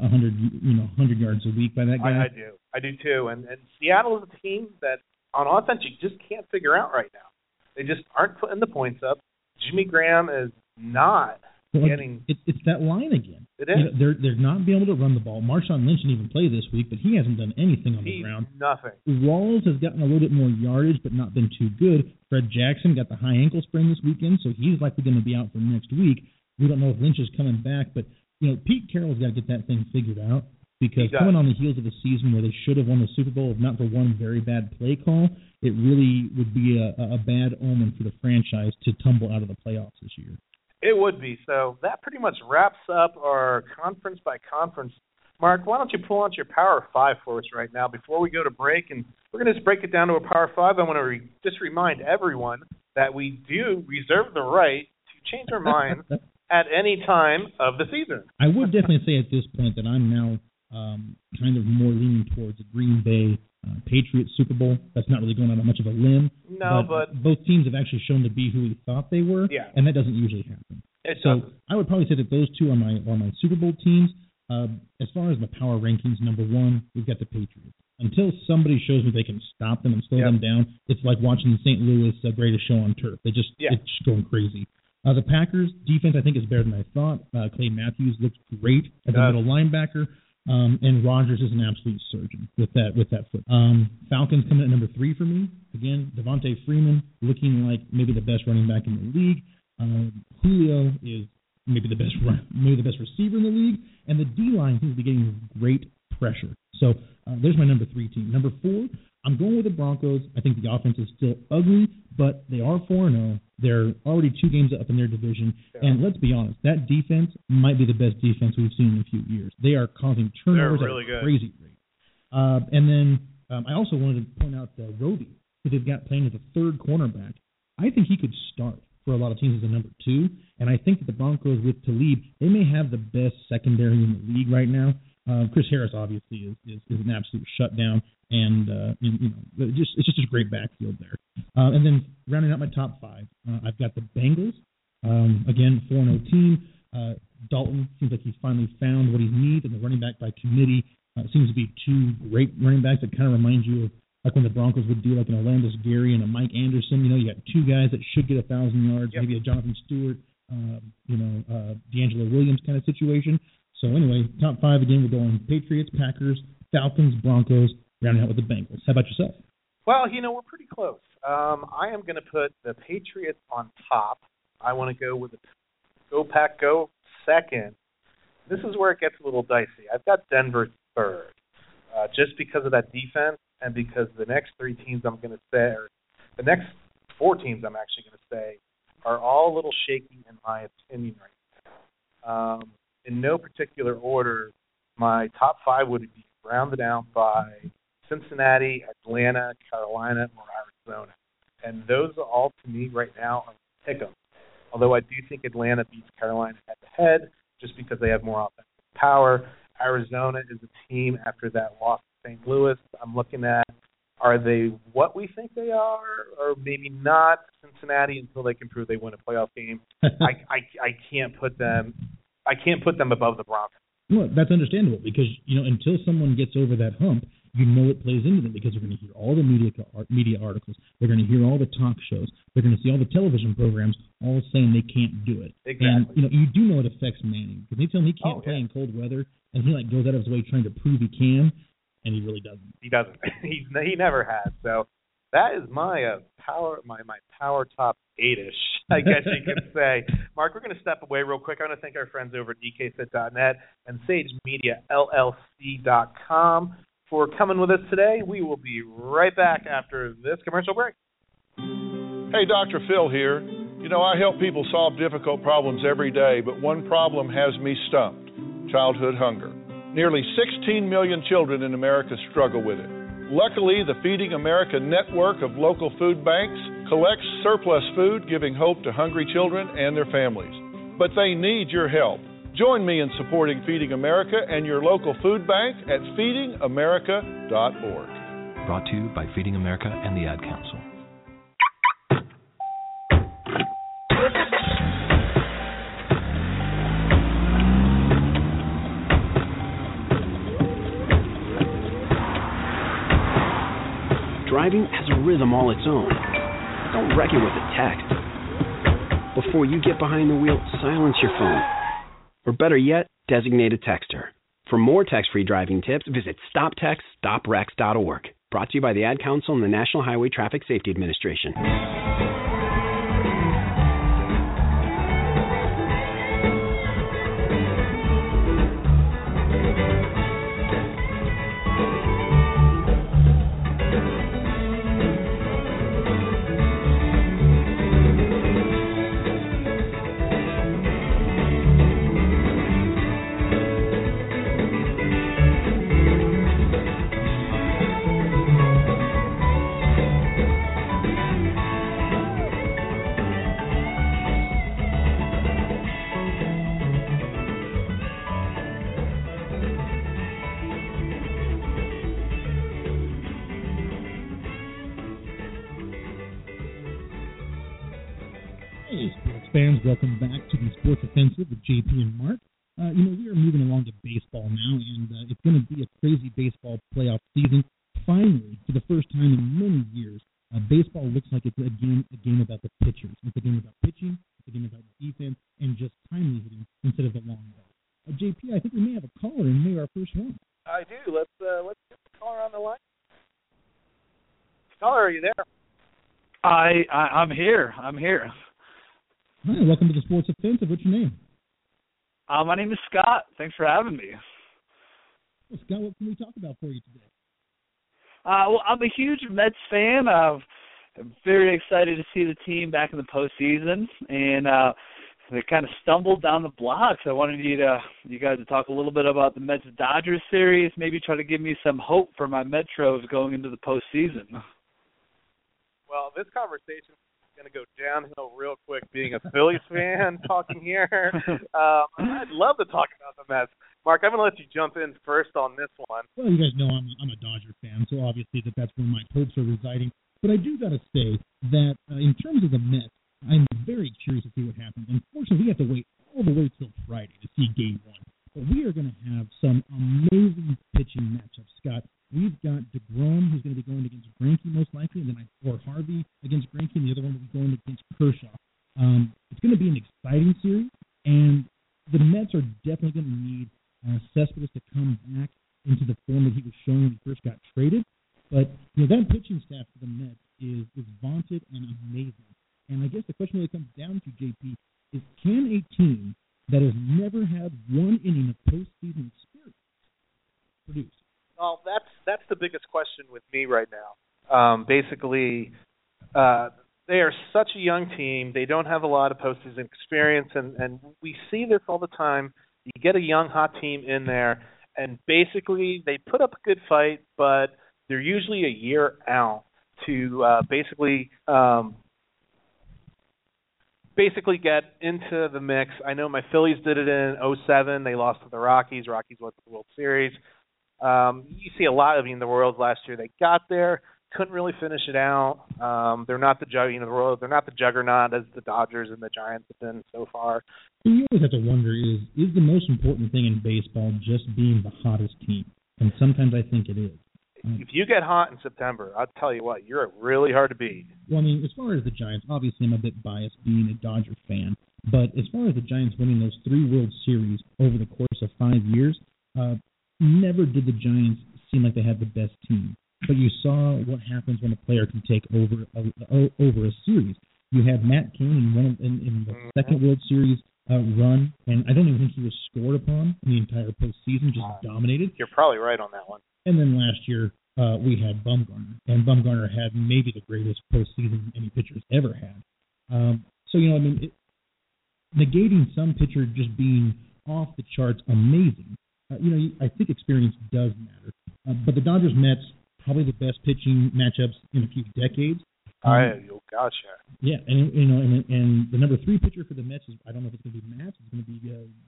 100 yards a week by that guy. I do too. And Seattle is a team that on offense you just can't figure out right now. They just aren't putting the points up. Jimmy Graham is not getting. It's that line again. It is. They're not being able to run the ball. Marshawn Lynch didn't even play this week, but he hasn't done anything on the ground. Nothing. Rawls has gotten a little bit more yardage, but not been too good. Fred Jackson got the high ankle sprain this weekend, so he's likely going to be out for next week. We don't know if Lynch is coming back, but Pete Carroll's got to get that thing figured out. Because coming on the heels of a season where they should have won the Super Bowl, if not for one very bad play call, it really would be a bad omen for the franchise to tumble out of the playoffs this year. It would be. So that pretty much wraps up our conference by conference. Mark, why don't you pull out your Power 5 for us right now before we go to break? And we're going to just break it down to a Power 5. I want to just remind everyone that we do reserve the right to change our minds at any time of the season. I would definitely say at this point that I'm now kind of more leaning towards a Green Bay Patriots Super Bowl. That's not really going on much of a limb. No, but both teams have actually shown to be who we thought they were, and that doesn't usually happen. I would probably say that those two are my Super Bowl teams. As far as the power rankings, number one, we've got the Patriots. Until somebody shows me they can stop them and slow them down, it's like watching the St. Louis Greatest Show on Turf. It's just going crazy. The Packers defense, I think, is better than I thought. Clay Matthews looks great at the middle linebacker. And Rodgers is an absolute surgeon with that foot. Falcons coming at number 3 for me. Again, Devontae Freeman looking like maybe the best running back in the league. Julio is maybe the best receiver in the league, and the D-line seems to be getting great pressure. So there's my number 3 team. Number 4, I'm going with the Broncos. I think the offense is still ugly, but they are 4-0. They're already 2 games up in their division. Yeah. And let's be honest, that defense might be the best defense we've seen in a few years. They are causing turnovers at a crazy rate. And then I also wanted to point out Roby, who they've got playing as a third cornerback. I think he could start for a lot of teams as a number 2. And I think that the Broncos with Talib, they may have the best secondary in the league right now. Chris Harris obviously is an absolute shutdown, and it's just a great backfield there. And then rounding out my top 5, I've got the Bengals. Again, 4-0 team. Dalton seems like he's finally found what he needs, and the running back by committee seems to be 2 great running backs that kind of remind you of like when the Broncos would do like an Orlando Gary and a Mike Anderson. You got 2 guys that should get 1,000 yards, maybe a Jonathan Stewart, D'Angelo Williams kind of situation. So anyway, top 5 again, we're going Patriots, Packers, Falcons, Broncos, rounding out with the Bengals. How about yourself? Well, we're pretty close. I am going to put the Patriots on top. I want to go with the Go Pack Go second. This is where it gets a little dicey. I've got Denver third, just because of that defense and because the next 3 teams I'm going to say, or the next 4 teams I'm actually going to say, are all a little shaky in my opinion right now. In no particular order, my top 5 would be rounded out by Cincinnati, Atlanta, Carolina, or Arizona. And those are all, to me, right now, are pick-em. Although I do think Atlanta beats Carolina head-to-head just because they have more offensive power. Arizona is a team after that loss to St. Louis. I'm looking at, are they what we think they are, or maybe not Cincinnati until they can prove they win a playoff game. I can't put them above the Broncos. Well, that's understandable because, until someone gets over that hump, it plays into them because they're going to hear all the media articles. They're going to hear all the talk shows. They're going to see all the television programs all saying they can't do it. Exactly. And, you do know it affects Manning because they tell him he can't play in cold weather, and he goes out of his way trying to prove he can, and he really doesn't. He doesn't. He never has. So that is my power top 8-ish, I guess you could say. Mark, we're going to step away real quick. I want to thank our friends over at DKFit.net and SageMediaLLC.com for coming with us today. We will be right back after this commercial break. Hey, Dr. Phil here. I help people solve difficult problems every day, but one problem has me stumped: childhood hunger. Nearly 16 million children in America struggle with it. Luckily, the Feeding America network of local food banks collects surplus food, giving hope to hungry children and their families. But they need your help. Join me in supporting Feeding America and your local food bank at feedingamerica.org. Brought to you by Feeding America and the Ad Council. Driving has a rhythm all its own. Don't wreck it with a text. Before you get behind the wheel, silence your phone. Or better yet, designate a texter. For more text-free driving tips, visit StopTextStopWrecks.org. Brought to you by the Ad Council and the National Highway Traffic Safety Administration. Fans, welcome back to the Sports Offensive with JP and Mark. We are moving along to baseball now, and it's going to be a crazy baseball playoff season. Finally, for the first time in many years, baseball looks like it's a game about the pitchers. It's a game about pitching, it's a game about defense, and just timely hitting instead of the long ball. JP, I think we may have a caller in May, our first one. I do. Let's get the caller on the line. Caller, are you there? I'm here. Hi, welcome to the Sports Offensive. What's your name? My name is Scott. Thanks for having me. Well, Scott, what can we talk about for you today? Well, I'm a huge Mets fan. I'm very excited to see the team back in the postseason, and they kind of stumbled down the blocks. I wanted you guys to talk a little bit about the Mets-Dodgers series, maybe try to give me some hope for my Metros going into the postseason. Well, this conversation going to go downhill real quick being a Phillies fan talking here. I'd love to talk about the Mets. Mark, I'm going to let you jump in first on this one. Well, you guys know I'm a Dodger fan, so obviously that's where my hopes are residing. But I do got to say that in terms of the Mets, I'm very curious to see what happens. Unfortunately, we have to wait all the way till Friday to see Game 1. But we are going to have some amazing pitching matchups, Scott. We've got DeGrom, who's going to be going against Greinke most likely, and then or Harvey against Greinke, and the other one will be going against Kershaw. It's going to be an exciting series, and the Mets are definitely going to need Cespedes to come back into the form that he was showing when he first got traded. But that pitching staff for the Mets is vaunted and amazing. And I guess the question really comes down to, JP, is can a team that has never had one inning of postseason experience produce? Well, that's the biggest question with me right now. Basically, they are such a young team. They don't have a lot of postseason experience, and we see this all the time. You get a young, hot team in there, and basically they put up a good fight, but they're usually a year out to basically get into the mix. I know my Phillies did it in 2007. They lost to the Rockies. Rockies won the World Series. You see a lot of the Royals last year. They got there, couldn't really finish it out. They're not the Royals. They're not the juggernaut as the Dodgers and the Giants have been so far. You always have to wonder: is the most important thing in baseball just being the hottest team? And sometimes I think it is. If you get hot in September, I'll tell you what, you're really hard to beat. Well, I mean, as far as the Giants, obviously I'm a bit biased being a Dodger fan, but as far as the Giants winning those 3 World Series over the course of 5 years, never did the Giants seem like they had the best team. But you saw what happens when a player can take over a series. You had Matt Cain in the second World Series run, and I don't even think he was scored upon in the entire postseason, just dominated. You're probably right on that one. And then last year, we had Bumgarner, and Bumgarner had maybe the greatest postseason any pitcher's ever had. Negating some pitcher just being off the charts amazing, I think experience does matter. But the Dodgers-Mets, probably the best pitching matchups in a few decades. Gotcha. Yeah, and the number 3 pitcher for the Mets is, I don't know if it's going to be Matz, it's going to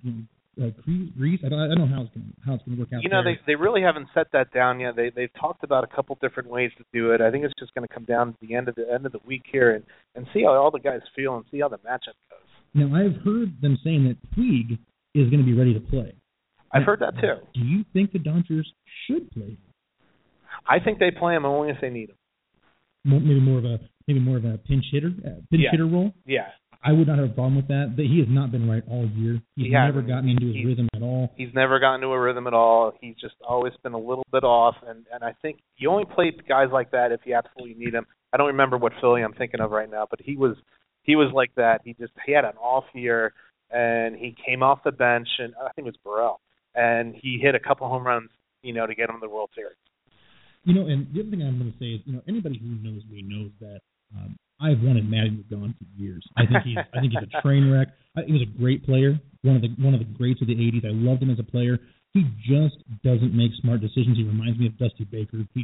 be Grease. I don't know how it's going to work out. They really haven't set that down yet. They've talked about a couple different ways to do it. I think it's just going to come down to the end of the week here and see how all the guys feel and see how the matchup goes. Now, I've heard them saying that Puig is going to be ready to play. I've heard that too. Do you think the Dodgers should play him? I think they play him only if they need him. Maybe more of a pinch hitter role. Yeah. I would not have a problem with that. But he has not been right all year. He's never gotten into his rhythm at all. He's never gotten into a rhythm at all. He's just always been a little bit off. And I think you only play guys like that if you absolutely need him. I don't remember what Philly I'm thinking of right now, but he was like that. He had an off year, and he came off the bench, and I think it was Burrell, and he hit a couple home runs, to get him the World Series. And the other thing I'm going to say is, anybody who knows me knows that I've wanted Matty McGaughan for years. I think he's a train wreck. He was a great player, one of the greats of the '80s. I loved him as a player. He just doesn't make smart decisions. He reminds me of Dusty Baker. He's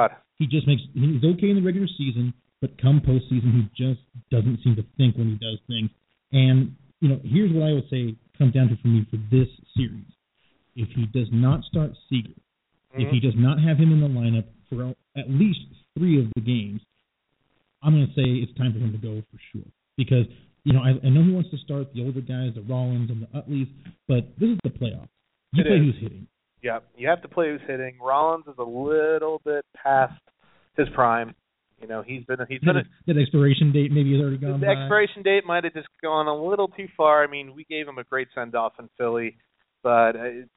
okay in the regular season, but come postseason, he just doesn't seem to think when he does things. And here's what I would say comes down to for me for this series: if he does not start Seager, if he does not have him in the lineup for at least 3 of the games, I'm going to say it's time for him to go for sure. Because, I know he wants to start the older guys, the Rollins and the Utleys, but this is the playoffs. You play who's hitting. Yeah, you have to play who's hitting. Rollins is a little bit past his prime. He's been that expiration date maybe has already gone by. The expiration date might have just gone a little too far. I mean, we gave him a great send-off in Philly, but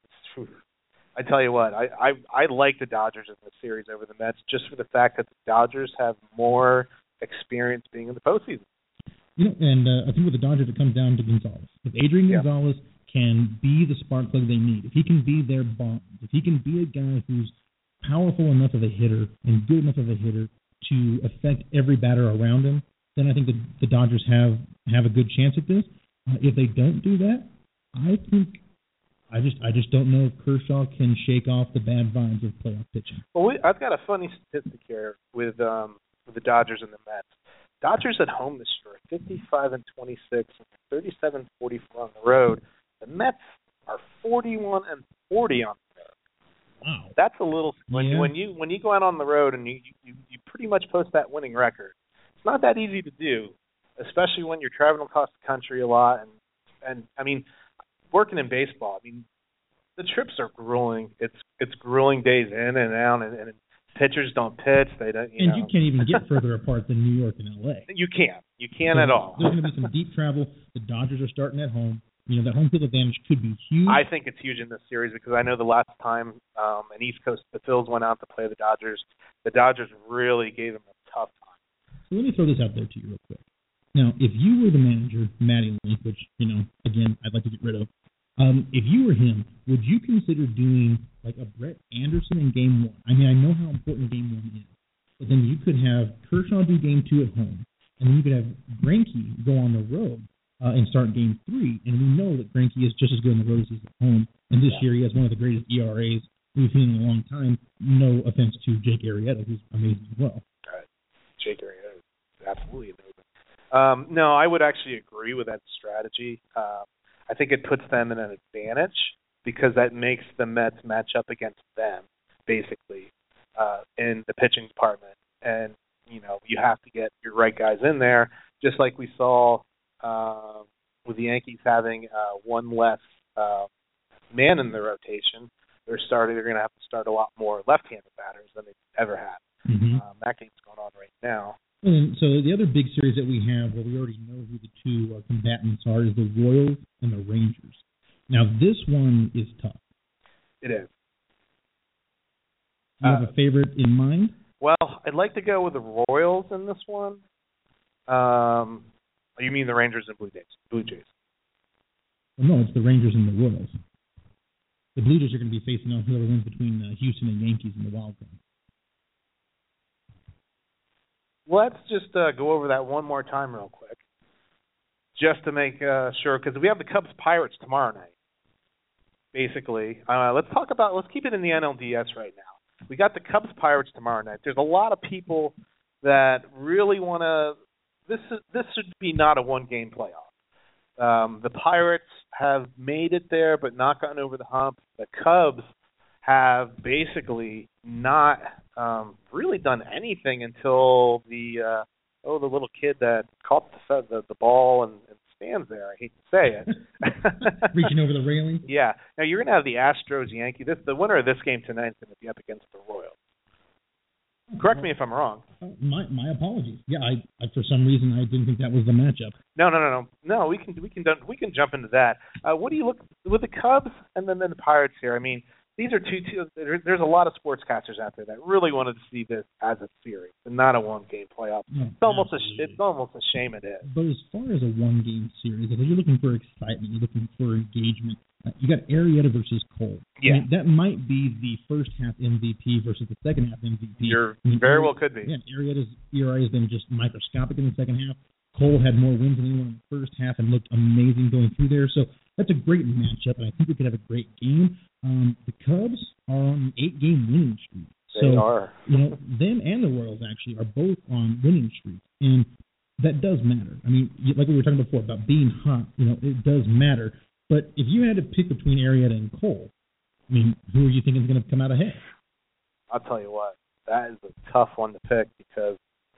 I tell you what, I like the Dodgers in this series over the Mets just for the fact that the Dodgers have more experience being in the postseason. I think with the Dodgers it comes down to Gonzalez. If Adrian Gonzalez can be the spark plug they need, if he can be their bomb, if he can be a guy who's powerful enough of a hitter and good enough of a hitter to affect every batter around him, then I think the Dodgers have a good chance at this. If they don't do that, I just don't know if Kershaw can shake off the bad vibes of playoff pitching. Well, I've got a funny statistic here with the Dodgers and the Mets. Dodgers at home this year, 55-26, and 37-44 on the road. The Mets are 41-40 on the road. Wow, that's a little when you go out on the road and you pretty much post that winning record. It's not that easy to do, especially when you're traveling across the country a lot. And I mean, working in baseball, I mean, the trips are grueling. It's grueling days in and out, and pitchers don't pitch. They don't. You can't even get further apart than New York and L.A. You can't at all. There's going to be some deep travel. The Dodgers are starting at home. that home field advantage could be huge. I think it's huge in this series because I know the last time an East Coast, the Phils went out to play the Dodgers really gave them a tough time. So let me throw this out there to you real quick. Now, if you were the manager, Matty Link, which, again, I'd like to get rid of, if you were him, would you consider doing like a Brett Anderson in Game 1? I mean, I know how important Game 1 is, but then you could have Kershaw do Game 2 at home, and then you could have Greinke go on the road and start Game 3. And we know that Greinke is just as good on the road as he is at home. And this year he has one of the greatest ERAs we've seen in a long time. No offense to Jake Arrieta, who's amazing as well. Jake Arrieta is absolutely amazing. No, I would actually agree with that strategy. I think it puts them in an advantage because that makes the Mets match up against them, basically, in the pitching department. And, you have to get your right guys in there, just like we saw with the Yankees having one less man in the rotation. They're going to have to start a lot more left-handed batters than they've ever had. Mm-hmm. That game's going on right now. And so the other big series that we have, where we already know who the two combatants are, is the Royals and the Rangers. Now, this one is tough. It is. Do you have a favorite in mind? Well, I'd like to go with the Royals in this one. You mean the Rangers and Blue Jays? Well, no, it's the Rangers and the Royals. The Blue Jays are going to be facing off whoever wins between Houston and Yankees in the wild card. Let's just go over that one more time real quick, just to make sure, because we have the Cubs-Pirates tomorrow night, basically. Let's keep it in the NLDS right now. We got the Cubs-Pirates tomorrow night. There's a lot of people that really want to – this should be not a one-game playoff. The Pirates have made it there but not gotten over the hump. The Cubs have basically not really done anything until the little kid that caught the ball and stands there. I hate to say it. Reaching over the railing? Yeah. Now, you're going to have the Astros-Yankees. The winner of this game tonight is going to be up against the Royals. Correct me if I'm wrong. My apologies. Yeah, I for some reason I didn't think that was the matchup. No. We can jump into that. What do you look with the Cubs and then the Pirates here? I mean, these are two. There's a lot of sportscasters out there that really wanted to see this as a series and not a one-game playoff. No, it's almost a shame it is. But as far as a one-game series, if you're looking for excitement, you're looking for engagement. You got Arrieta versus Cole. Yeah, I mean, that might be the first half MVP versus the second half MVP. Very well could be. Yeah, Arrieta's ERA has been just microscopic in the second half. Cole had more wins than anyone in the first half and looked amazing going through there. So that's a great matchup, and I think we could have a great game. The Cubs are on an 8-game winning streak. They are. Them and the Royals actually are both on winning streaks, and that does matter. I mean, like we were talking before about being hot, it does matter. But if you had to pick between Arrieta and Cole, I mean, who are you thinking is going to come out ahead? I'll tell you what, that is a tough one to pick because,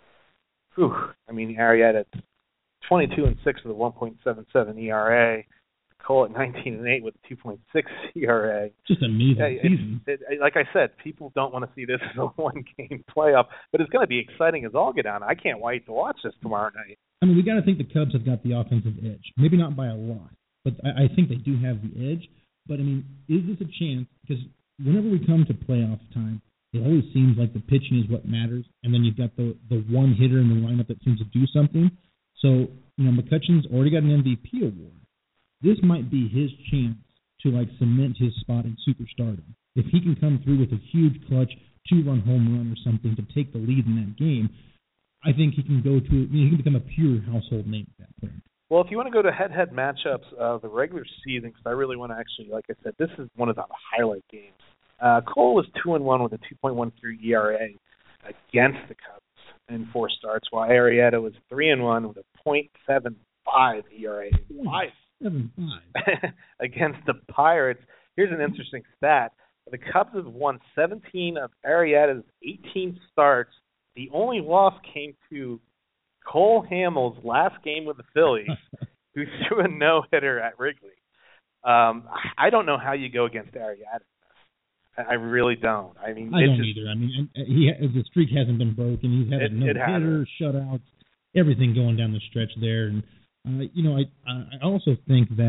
Arrieta 22-6 with a 1.77 ERA. Cole at 19-8 with a 2.6 ERA. Just amazing season. Like I said, people don't want to see this as a one-game playoff, but it's going to be exciting as all get on. I can't wait to watch this tomorrow night. I mean, we got to think the Cubs have got the offensive edge. Maybe not by a lot, but I think they do have the edge. But, I mean, is this a chance? Because whenever we come to playoff time, it always seems like the pitching is what matters, and then you've got the one hitter in the lineup that seems to do something. So, McCutcheon's already got an MVP award. This might be his chance to cement his spot in superstardom. If he can come through with a huge clutch 2-run home run or something to take the lead in that game, I think he can he can become a pure household name at that point. Well, if you want to go to head-to-head matchups of the regular season, because I really want to actually, like I said, this is one of the highlight games. Cole is 2-1 with a 2.13 ERA against the Cubs in 4 starts, while Arrieta was 3-1 with a .75 ERA. 7-5 against the Pirates. Here's an interesting stat. The Cubs have won 17 of Arrieta's 18 starts. The only loss came to Cole Hamels' last game with the Phillies, who threw a no-hitter at Wrigley. I don't know how you go against Arrieta. I really don't. I mean, I don't either. I mean, the streak hasn't been broken. He's had a no-hitter, shutouts, everything going down the stretch there. And I also think that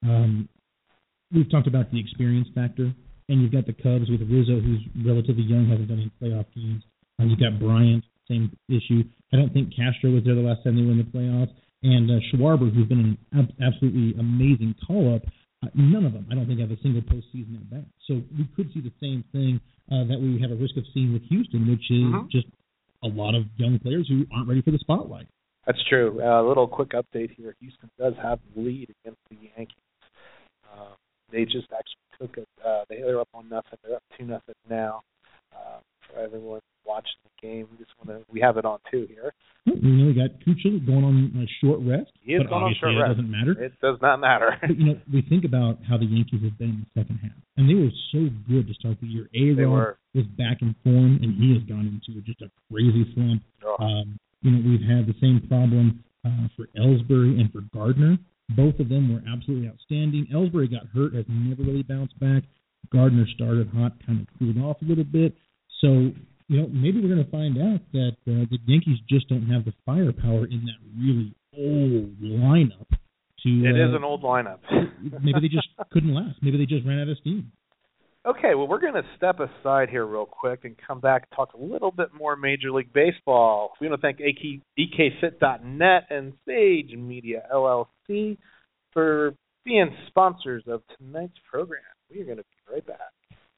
We've talked about the experience factor, and you've got the Cubs with Rizzo, who's relatively young, hasn't done any playoff games. You've got Bryant, same issue. I don't think Castro was there the last time they were in the playoffs. And Schwarber, who's been an absolutely amazing call-up, none of them, I don't think, have a single postseason at bat. So we could see the same thing that we have a risk of seeing with Houston, which is just a lot of young players who aren't ready for the spotlight. That's true. A little quick update here. Houston does have the lead against the Yankees. They just actually took it. They're up 1-0. They're up 2-0 now. For everyone watching the game, we have it on too here. We got Kuchel going on a short rest. He is going on short rest. It doesn't matter. It does not matter. But, we think about how the Yankees have been in the second half, and they were so good to start the year. A-Rod was back in form, and he has gone into just a crazy slump. We've had the same problem for Ellsbury and for Gardner. Both of them were absolutely outstanding. Ellsbury got hurt, has never really bounced back. Gardner started hot, kind of cooled off a little bit. So, maybe we're going to find out that the Yankees just don't have the firepower in that really old lineup. It is an old lineup. Maybe they just couldn't last. Maybe they just ran out of steam. Okay, well, we're going to step aside here real quick and come back and talk a little bit more Major League Baseball. We want to thank EKFit.net and Sage Media LLC for being sponsors of tonight's program. We are going to be right back.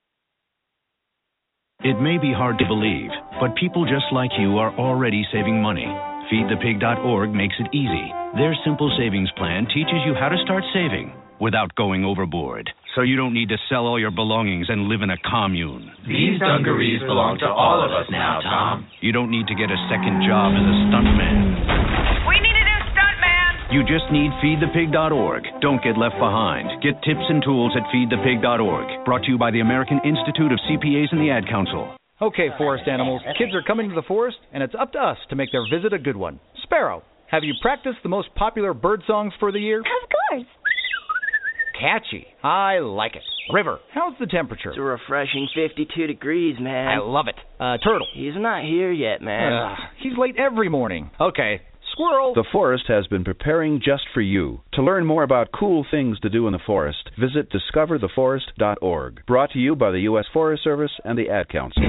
It may be hard to believe, but people just like you are already saving money. FeedThePig.org makes it easy. Their simple savings plan teaches you how to start saving without going overboard. So you don't need to sell all your belongings and live in a commune. These dungarees belong to all of us now, Tom. You don't need to get a second job as a stuntman. We need a new stuntman! You just need FeedThePig.org. Don't get left behind. Get tips and tools at FeedThePig.org. Brought to you by the American Institute of CPAs and the Ad Council. Okay, forest animals, kids are coming to the forest, and it's up to us to make their visit a good one. Sparrow, have you practiced the most popular bird songs for the year? Of course. Catchy. I like it. River, how's the temperature? It's a refreshing 52 degrees, man. I love it. Turtle. He's not here yet, man. He's late every morning. Okay. Squirrel. The forest has been preparing just for you. To learn more about cool things to do in the forest, visit discovertheforest.org. Brought to you by the U.S. Forest Service and the Ad Council.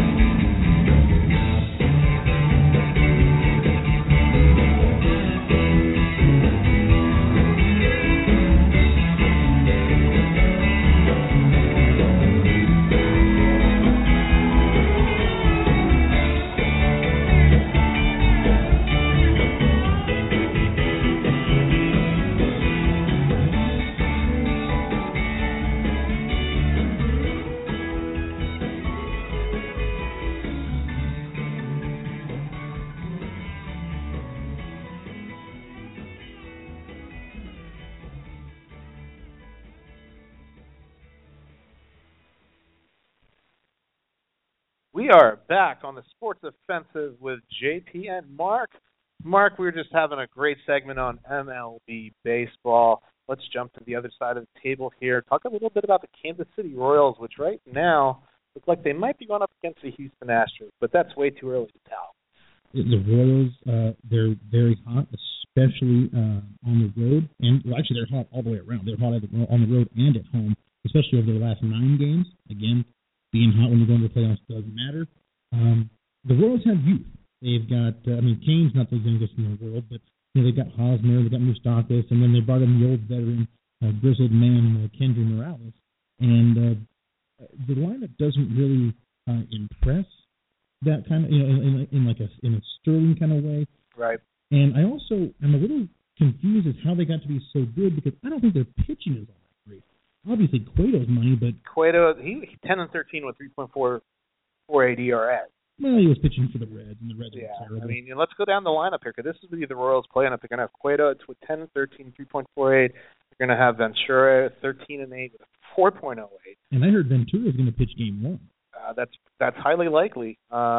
We are back on the Sports Offensive with JP and Mark. Mark, we were just having a great segment on MLB baseball. Let's jump to the other side of the table here. Talk a little bit about the Kansas City Royals, which right now look like they might be going up against the Houston Astros, but that's way too early to tell. The Royals, they're very hot, especially on the road. And well, actually, they're hot all the way around. They're hot on the road and at home, especially over the last 9 games. Again, being hot when you're going to the playoffs doesn't matter. The Royals have youth. They've got, Kane's not the youngest in the world, but they've got Hosmer, they've got Moustakas, and then they brought in the old veteran, grizzled man, Kendry Morales. And the lineup doesn't really impress that kind of, in a Sterling kind of way. Right. And I also am a little confused as how they got to be so good because I don't think their pitching is all that great. Obviously, Cueto's money, but Cueto, he 10-13 with 3.48 ERA. Well, he was pitching for the Reds, and the Reds were terrible. I mean, let's go down the lineup here, because this is the Royals lineup. They're going to have Cueto with 10-13, 3.48. They're going to have Ventura 13-8 with 4.08. And I heard Ventura is going to pitch Game 1. That's highly likely.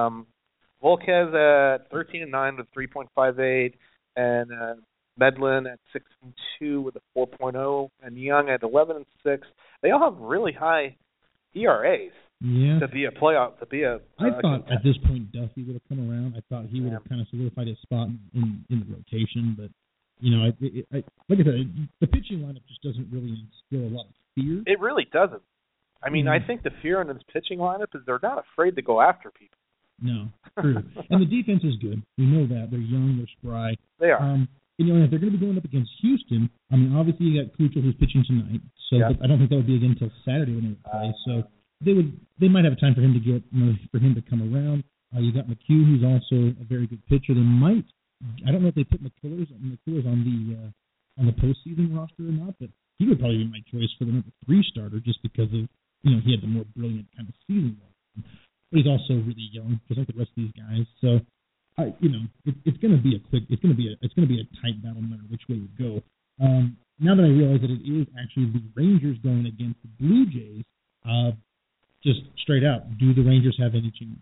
Volquez at 13-9 with 3.58, and Medlin at 6-2 with a 4.0, and Young at 11-6. They all have really high ERAs. Yeah. To be a playoff, I thought at this point Duffy would have come around. I thought he would have kind of solidified his spot in the rotation, but You know, like I said, the pitching lineup just doesn't really instill a lot of fear. It really doesn't. I mean, I think the fear in this pitching lineup is they're not afraid to go after people. No, true. And the defense is good. We know that. They're young, they're spry. They are. You know, if they're going to be going up against Houston, I mean, obviously you got Kuchel who's pitching tonight, so I don't think that would be again until Saturday when they would play. So they might have time for him to get, for him to come around. You got McHugh, who's also a very good pitcher. They might, I don't know if they put McCullers on the postseason roster or not, but he would probably be my choice for the number 3 starter just because of, he had the more brilliant kind of season. But he's also really young, just like the rest of these guys. So, it's going to be it's going to be a tight battle no matter which way you go. Now that I realize that it is actually the Rangers going against the Blue Jays, just straight out, do the Rangers have any chance?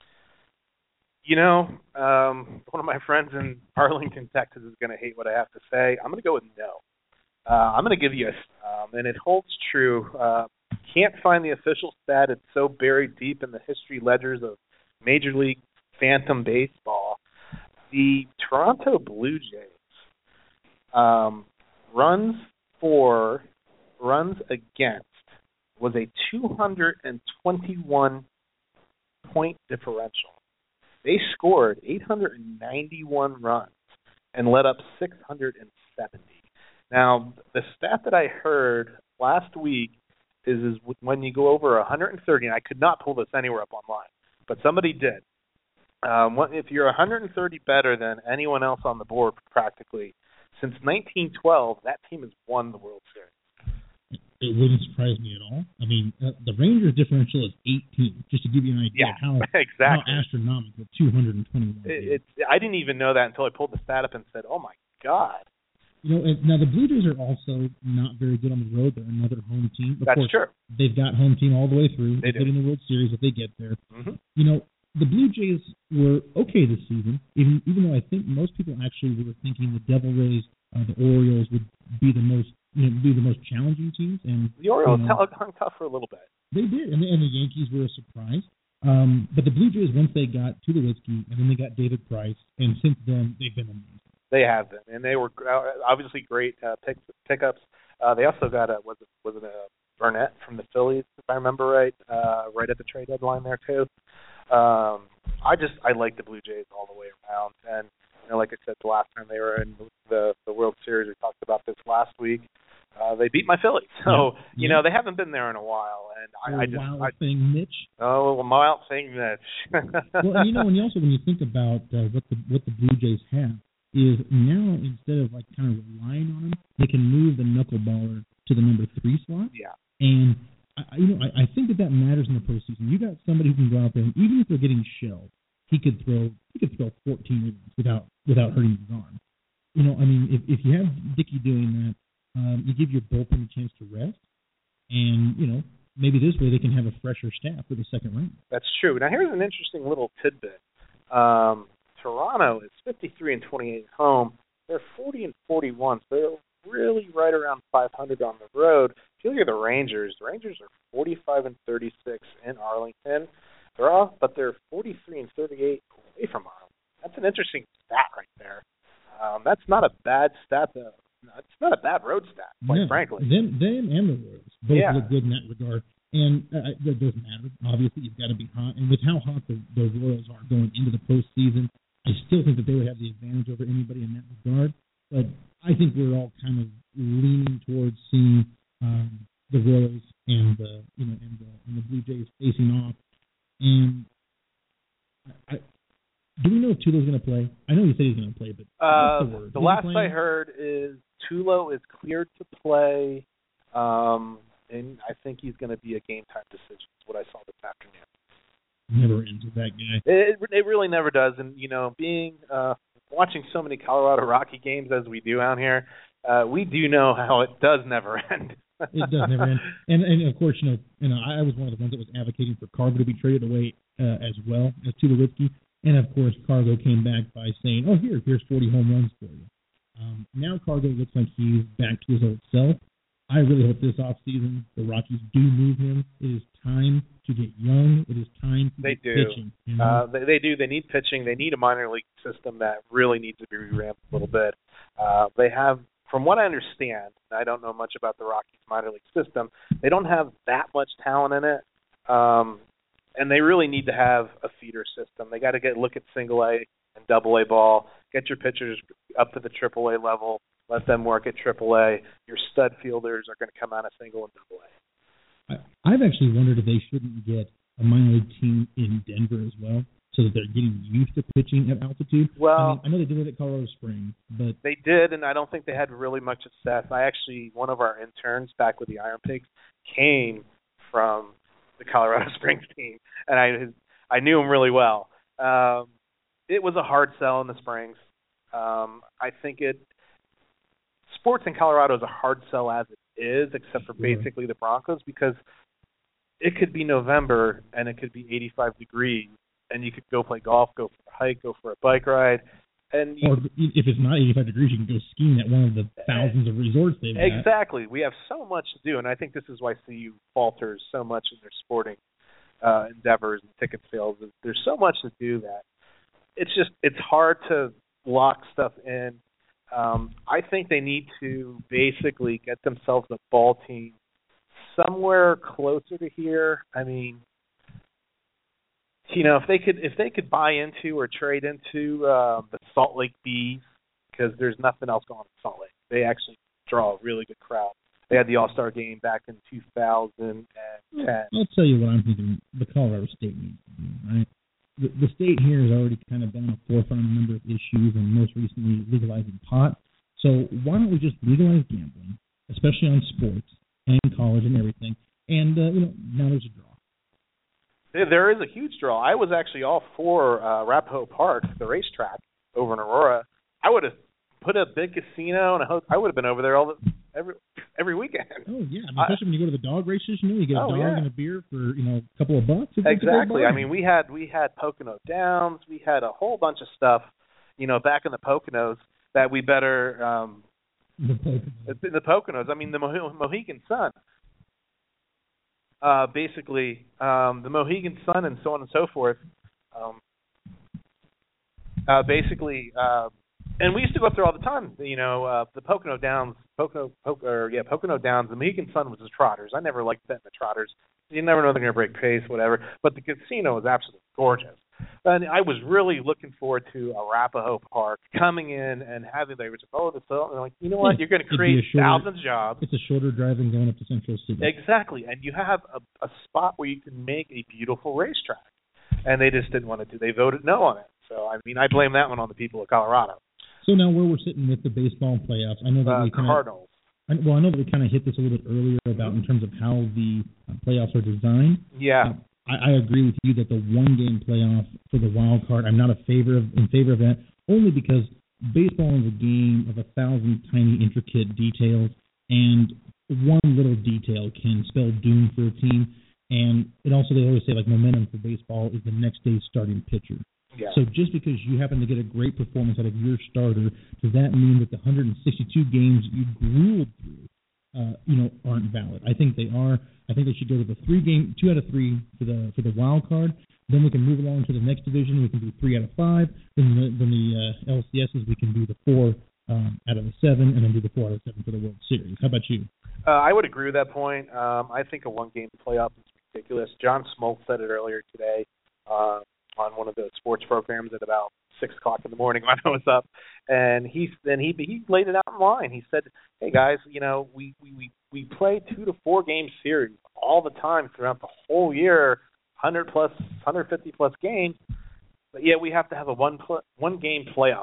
One of my friends in Arlington, Texas is going to hate what I have to say. I'm going to go with no. I'm going to give you and it holds true. Can't find the official stat. It's so buried deep in the history ledgers of Major League Phantom Baseball. The Toronto Blue Jays runs against was a 221 point differential. They scored 891 runs and let up 670. Now, the stat that I heard last week is when you go over 130, and I could not pull this anywhere up online, but somebody did. If you're 130 better than anyone else on the board practically, since 1912, that team has won the World Series. It wouldn't surprise me at all. I mean, the Rangers differential is 18, just to give you an idea of how astronomical 221 is. I didn't even know that until I pulled the stat up and said, oh, my God. Now the Blue Jays are also not very good on the road. They're another home team. That's true. They've got home team all the way through, including the World Series if they get there. Mm-hmm. The Blue Jays were okay this season, even though I think most people actually were thinking the Devil Rays, the Orioles would be the most challenging teams. And the Orioles hung tough for a little bit. They did, and the Yankees were a surprise. But the Blue Jays, once they got Tulowitzki, and then they got David Price, and since then they've been amazing. They have been, and they were obviously great pickups. They also got was it Burnett from the Phillies, if I remember right, right at the trade deadline there too. I like the Blue Jays all the way around, and like I said, the last time they were in the World Series, we talked about this last week. They beat my Phillies, so they haven't been there in a while, and Wild thing, Mitch. Oh, wild thing, Mitch. Well, when you think about what the Blue Jays have. Is now instead of kind of relying on him, they can move the knuckleballer to the number 3 slot. Yeah. And I think that matters in the postseason. You got somebody who can go out there, and even if they're getting shelled, he could throw 14 innings without hurting his arm. If you have Dickey doing that, you give your bullpen a chance to rest, and maybe this way they can have a fresher staff for the second round. That's true. Now here's an interesting little tidbit. Toronto is 53-28 at home. They're 40-41, so they're really right around 500 on the road. If you look at the Rangers are 45-36 in Arlington. They're 43-38 away from Arlington. That's an interesting stat right there. That's not a bad stat, though. It's not a bad road stat, quite frankly. Them and the Royals both look good in that regard. And that doesn't matter. Obviously, you've got to be hot. And with how hot the Royals are going into the postseason, I still think that they would have the advantage over anybody in that regard. But I think we're all kind of leaning towards seeing the Royals and the Blue Jays facing off. And do we know if Tulo's going to play? I know you said he's going to play, but what's the word? The last I heard is Tulo is cleared to play. And I think he's going to be a game-time decision, is what I saw this afternoon. Never ends with that guy. It really never does. And, being watching so many Colorado Rocky games as we do out here, we do know how it does never end. It does never end. And of course, I was one of the ones that was advocating for Cargo to be traded away as well as Tulowitzki. And, of course, Cargo came back by saying, here's 40 home runs for you. Now Cargo looks like he's back to his old self. I really hope this offseason the Rockies do move him. It is time to get young. It is time to get pitching. They do. They need pitching. They need a minor league system that really needs to be revamped a little bit. They have, from what I understand, and I don't know much about the Rockies minor league system, they don't have that much talent in it, and they really need to have a feeder system. They got to look at single A and double A ball, get your pitchers up to the triple A level, let them work at triple A. Your stud fielders are going to come out of single and double A. I've actually wondered if they shouldn't get a minor league team in Denver as well, so that they're getting used to pitching at altitude. Well, I know they did it at Colorado Springs, but they did, and I don't think they had really much success. One of our interns back with the Iron Pigs came from the Colorado Springs team, and I knew him really well. It was a hard sell in the Springs. I think sports in Colorado is a hard sell as it is, except for basically the Broncos, because it could be November and it could be 85 degrees, and you could go play golf, go for a hike, go for a bike ride. Or if it's not 85 degrees, you can go skiing at one of the thousands of resorts they've got. Exactly. We have so much to do, and I think this is why CU falters so much in their sporting endeavors and ticket sales. There's so much to do that it's hard to lock stuff in. I think they need to basically get themselves a ball team somewhere closer to here. I mean, if they could buy into or trade into the Salt Lake Bees, because there's nothing else going on in Salt Lake. They actually draw a really good crowd. They had the All-Star game back in 2010. I'll tell you what I'm thinking the Colorado State needs to do, right? The state here has already kind of been on the forefront of a number of issues, and most recently legalizing pot. So why don't we just legalize gambling, especially on sports and college and everything? And now there's a draw. There is a huge draw. I was actually all for Arapahoe Park, the racetrack over in Aurora. I would have put a big casino, and I would have been over there every weekend. Oh yeah, especially when you go to the dog races, you get a dog and a beer for a couple of bucks. Exactly. I mean, we had Pocono Downs, we had a whole bunch of stuff, back in the Poconos that we better. The Poconos. I mean, the Mohegan Sun. Basically, the Mohegan Sun and so on and so forth. And we used to go up there all the time. The Pocono Downs, Pocono Downs. The Mohegan Sun was the Trotters. I never liked betting the Trotters. You never know they're going to break pace, whatever. But the casino was absolutely gorgeous. And I was really looking forward to Arapahoe Park coming in and having they were like, you know what, you're going to create thousands of jobs. It's a shorter drive than going up to Central City. Exactly, and you have a spot where you can make a beautiful racetrack. And they just didn't want to do. They voted no on it. So I blame that one on the people of Colorado. So now where we're sitting with the baseball playoffs, I know that we Cardinals. I know that we kind of hit this a little bit earlier about in terms of how the playoffs are designed. Yeah. I agree with you that the one-game playoff for the wild card, I'm not in favor of that, only because baseball is a game of 1,000 tiny, intricate details, and one little detail can spell doom for a team. And it also, they always say, momentum for baseball is the next day's starting pitcher. Yeah. So just because you happen to get a great performance out of your starter, does that mean that the 162 games you grueled through, aren't valid? I think they are. I think they should go with a 3-game, 2 out of 3 for the wild card. Then we can move along to the next division. We can do 3 out of 5. Then the LCSs, we can do the 4 out of the 7, and then do the 4 out of 7 for the World Series. How about you? I would agree with that point. I think a one-game playoff is ridiculous. John Smoltz said it earlier today on one of the sports programs at about 6 o'clock in the morning when I was up, and he laid it out in line. He said, "Hey guys, we play 2 to 4 game series all the time throughout the whole year, 150 plus games, but yet we have to have a one game playoff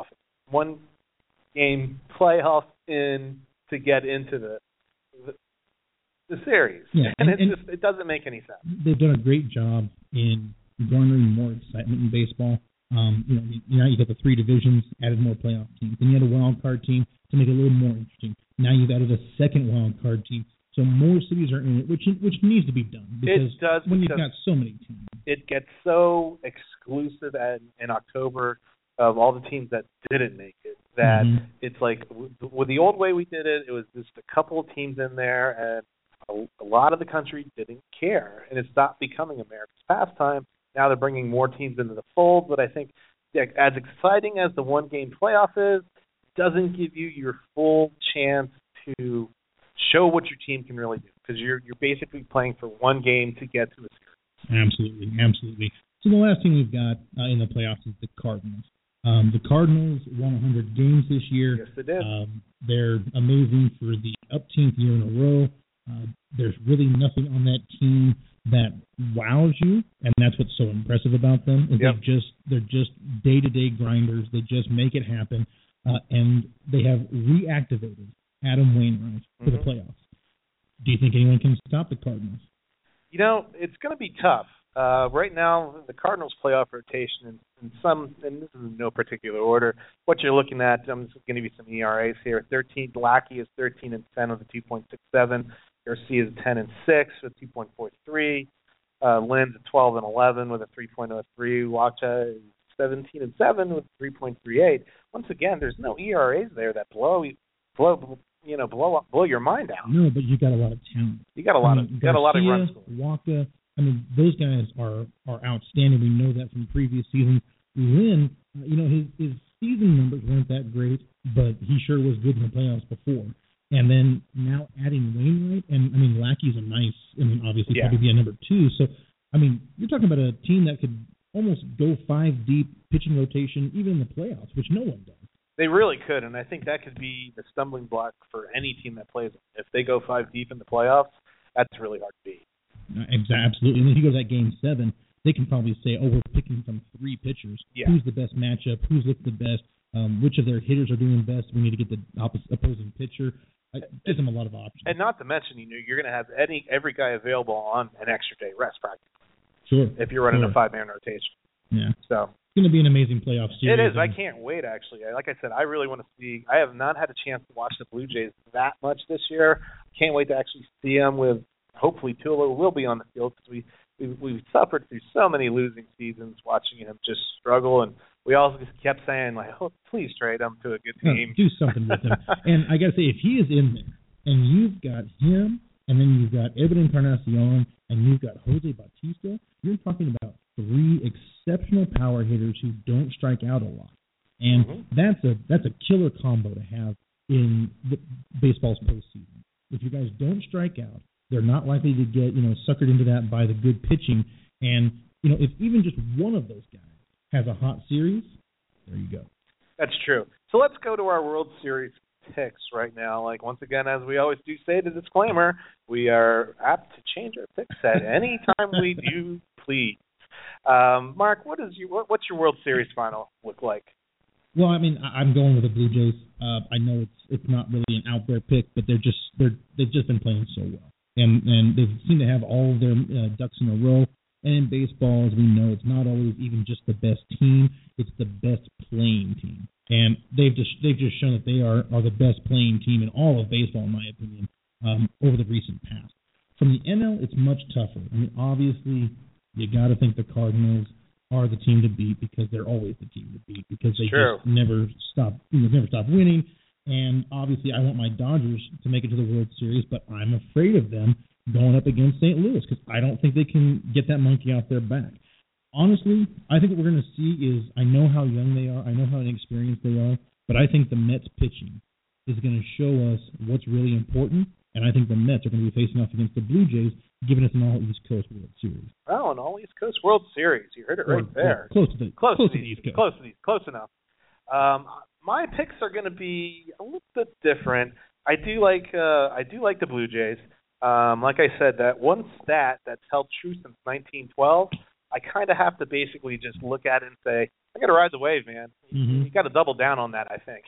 in to get into the series." Yeah, and it doesn't make any sense. They've done a great job in garnering more excitement in baseball. Now you got the 3 divisions, added more playoff teams. Then you had a wild card team to make it a little more interesting. Now you've added a second wild card team, so more cities are in it, which needs to be done. Because it does, when you've got so many teams. It gets so exclusive in October of all the teams that didn't make it that it's like with the old way we did it, it was just a couple of teams in there, and a lot of the country didn't care, and it's not becoming America's pastime. Now they're bringing more teams into the fold, but I think as exciting as the one-game playoff is, doesn't give you your full chance to show what your team can really do, because you're basically playing for one game to get to a series. Absolutely. So the last team we've got in the playoffs is the Cardinals. The Cardinals won 100 games this year. Yes, they did. They're amazing for the 18th year in a row. There's really nothing on that team that wows you, and that's what's so impressive about them. Is Yep. they're just day-to-day grinders. They just make it happen, and they have reactivated Adam Wainwright for the playoffs. Do you think anyone can stop the Cardinals? You know, it's going to be tough. Right now, the Cardinals' playoff rotation, and this is in no particular order, what you're looking at, I'm just going to give you some ERAs here. Lackey is 13-10 with a 2.67. Garcia is 10-6 with 2.43. Lynn's at 12-11 with a 3.03. Wacha is 17-7 with 3.38. Once again, there's no ERAs there that blow your mind out. No, but you got a lot of talent. You got a lot of runs. Waka, those guys are outstanding. We know that from previous seasons. Lynn, his season numbers weren't that great, but he sure was good in the playoffs before. And then now adding Wainwright, and Lackey's obviously probably be a number 2. So, you're talking about a team that could almost go 5 deep pitching rotation, even in the playoffs, which no one does. They really could, and I think that could be the stumbling block for any team that plays them. If they go 5 deep in the playoffs, that's really hard to beat. Absolutely. And then if you go to that Game 7, they can probably say, we're picking from 3 pitchers. Yeah. Who's the best matchup? Who's looked the best? Which of their hitters are doing best? We need to get the opposing pitcher. It gives them a lot of options. And not to mention, you're going to have every guy available on an extra day rest practically. Sure. If you're running a 5-man rotation. Yeah. So it's going to be an amazing playoff series. It is. I can't wait, actually. Like I said, I really want to see. I have not had a chance to watch the Blue Jays that much this year. Can't wait to actually see them with, hopefully, Tula will be on the field, because we've suffered through so many losing seasons watching him just struggle, and we all just kept saying, please trade him to a good team. Do something with him. And I got to say, if he is in there, and you've got him, and then you've got Edwin Encarnacion, and you've got Jose Bautista, you're talking about 3 exceptional power hitters who don't strike out a lot. And that's a killer combo to have in the baseball's postseason. If you guys don't strike out, they're not likely to get suckered into that by the good pitching. And if even just one of those guys has a hot series, there you go. That's true. So let's go to our World Series picks right now. Once again, as we always do say, the disclaimer, we are apt to change our picks at any time we do please. Mark, what's your World Series final look like? Well, I'm going with the Blue Jays. I know it's not really an out there pick, but they've just been playing so well, and they seem to have all of their ducks in a row. And in baseball, as we know, it's not always even just the best team; it's the best playing team. And they've just shown that they are the best playing team in all of baseball, in my opinion, over the recent past. From the NL, it's much tougher. Obviously, you got to think the Cardinals are the team to beat, because they're always the team to beat, because they just never stop winning. And obviously, I want my Dodgers to make it to the World Series, but I'm afraid of them going up against St. Louis, because I don't think they can get that monkey off their back. Honestly, I think what we're going to see is, I know how young they are, I know how inexperienced they are, but I think the Mets pitching is going to show us what's really important, and I think the Mets are going to be facing off against the Blue Jays, giving us an all-East Coast World Series. Oh, an all-East Coast World Series. You heard it right there. Close to the East Coast. Close enough. My picks are going to be a little bit different. I do like the Blue Jays. Like I said, that one stat that's held true since 1912, I kind of have to basically just look at it and say, I got to ride the wave, man. You got to double down on that, I think.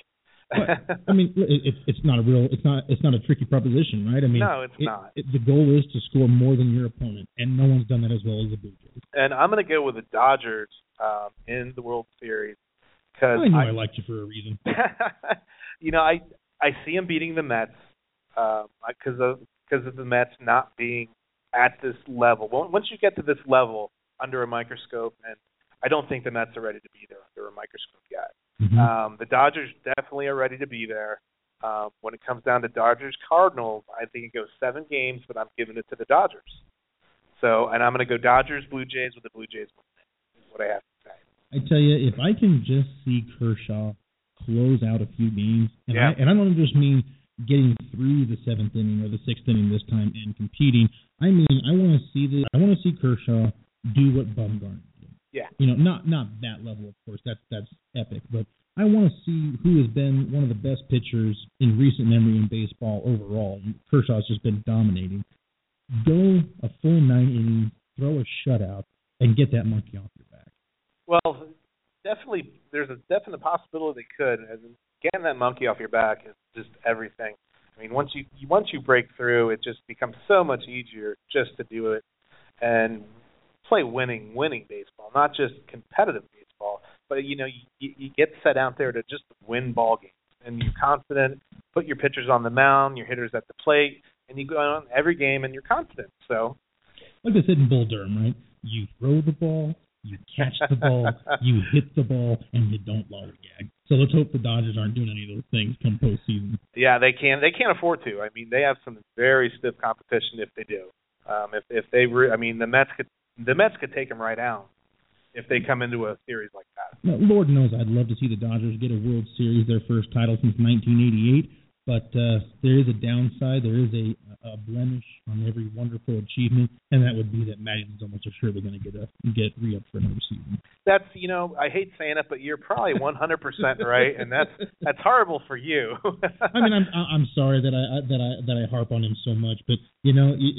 It's not a tricky proposition, right? No, it's not. The goal is to score more than your opponent, and no one's done that as well as the Blue Jays. And I'm going to go with the Dodgers in the World Series. I knew I liked you for a reason. I see them beating the Mets because of the Mets not being at this level. Once you get to this level under a microscope, and I don't think the Mets are ready to be there under a microscope yet. The Dodgers definitely are ready to be there. When it comes down to Dodgers-Cardinals, I think it goes 7 games, but I'm giving it to the Dodgers. And I'm going to go Dodgers-Blue Jays with the Blue Jays winning. Is what I have to say. I tell you, if I can just see Kershaw close out a few games. And Yeah. I don't just mean getting through the 7th inning or the 6th inning this time and competing. I mean, I want to see Kershaw do what Bumgarner did. Yeah. Not that level, of course. That's epic, but I want to see who has been one of the best pitchers in recent memory in baseball overall. Kershaw's just been dominating. Go a full 9 innings, throw a shutout, and get that monkey off your back. Well, definitely, there's a definite possibility they could. And getting that monkey off your back is just everything. I mean, once you break through, it just becomes so much easier just to do it and play winning baseball, not just competitive baseball. But you get set out there to just win ball games, and you're confident. Put your pitchers on the mound, your hitters at the plate, and you go on every game and you're confident. So, like I said in Bull Durham, right? You throw the ball, you catch the ball, you hit the ball, and you don't lollygag. So let's hope the Dodgers aren't doing any of those things come postseason. Yeah, they can't afford to. I mean, they have some very stiff competition if they do. The Mets could take them right out if they come into a series like that. Now, Lord knows I'd love to see the Dodgers get a World Series, their first title since 1988. But there is a downside. There is a blemish on every wonderful achievement, and that would be that Maddion's almost assuredly going to get re-upped for another season. That's I hate saying it, but you're probably 100% right, and that's horrible for you. I mean, I'm sorry that I harp on him so much, but you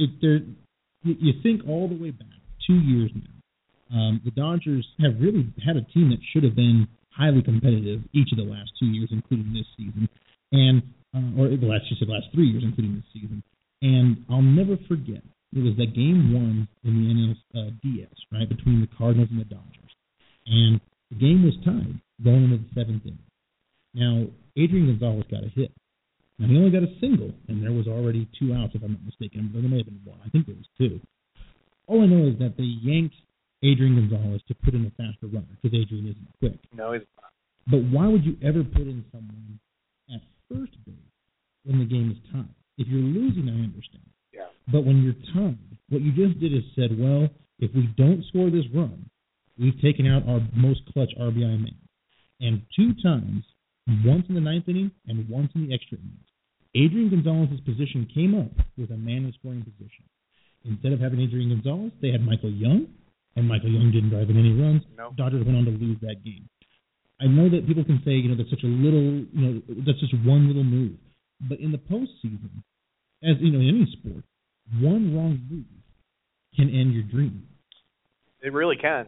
think all the way back 2 years now. The Dodgers have really had a team that should have been highly competitive each of the last 2 years, including this season, and or the last 3 years, including this season. And I'll never forget, it was that game 1 in the NLDS, right, between the Cardinals and the Dodgers. And the game was tied going into the 7th inning. Now, Adrian Gonzalez got a hit. Now, he only got a single, and there was already 2 outs, if I'm not mistaken. There may have been 1. I think there was 2. All I know is that they yanked Adrian Gonzalez to put in a faster runner, because Adrian isn't quick. No, he's not. But why would you ever put in someone at first base when the game is tied? If you're losing, I understand. Yeah. But when you're tied, what you just did is said, well, if we don't score this run, we've taken out our most clutch RBI man. And 2 times, once in the 9th inning and once in the extra innings, Adrian Gonzalez's position came up with a man in scoring position. Instead of having Adrian Gonzalez, they had Michael Young, and Michael Young didn't drive in any runs. No. Dodgers went on to lose that game. I know that people can say, that's such a little, that's just one little move. But in the postseason, as in any sport, one wrong move can end your dream. It really can.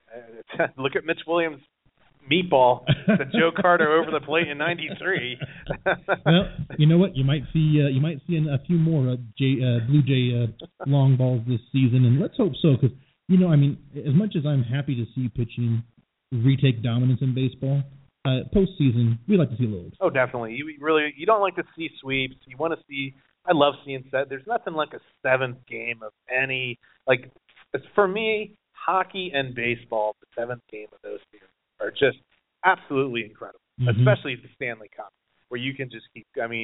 Look at Mitch Williams' meatball to Joe Carter over the plate in '93. Well, you know what? You might see a few more Blue Jay long balls this season, and let's hope so. Because as much as I'm happy to see pitching retake dominance in baseball, postseason we like to see a little. Oh, definitely. You don't like to see sweeps. You want to see. I love seeing set. There's nothing like a 7th game of any for me. Hockey and baseball, the 7th game of those series are just absolutely incredible, especially the Stanley Cup, where you can just keep,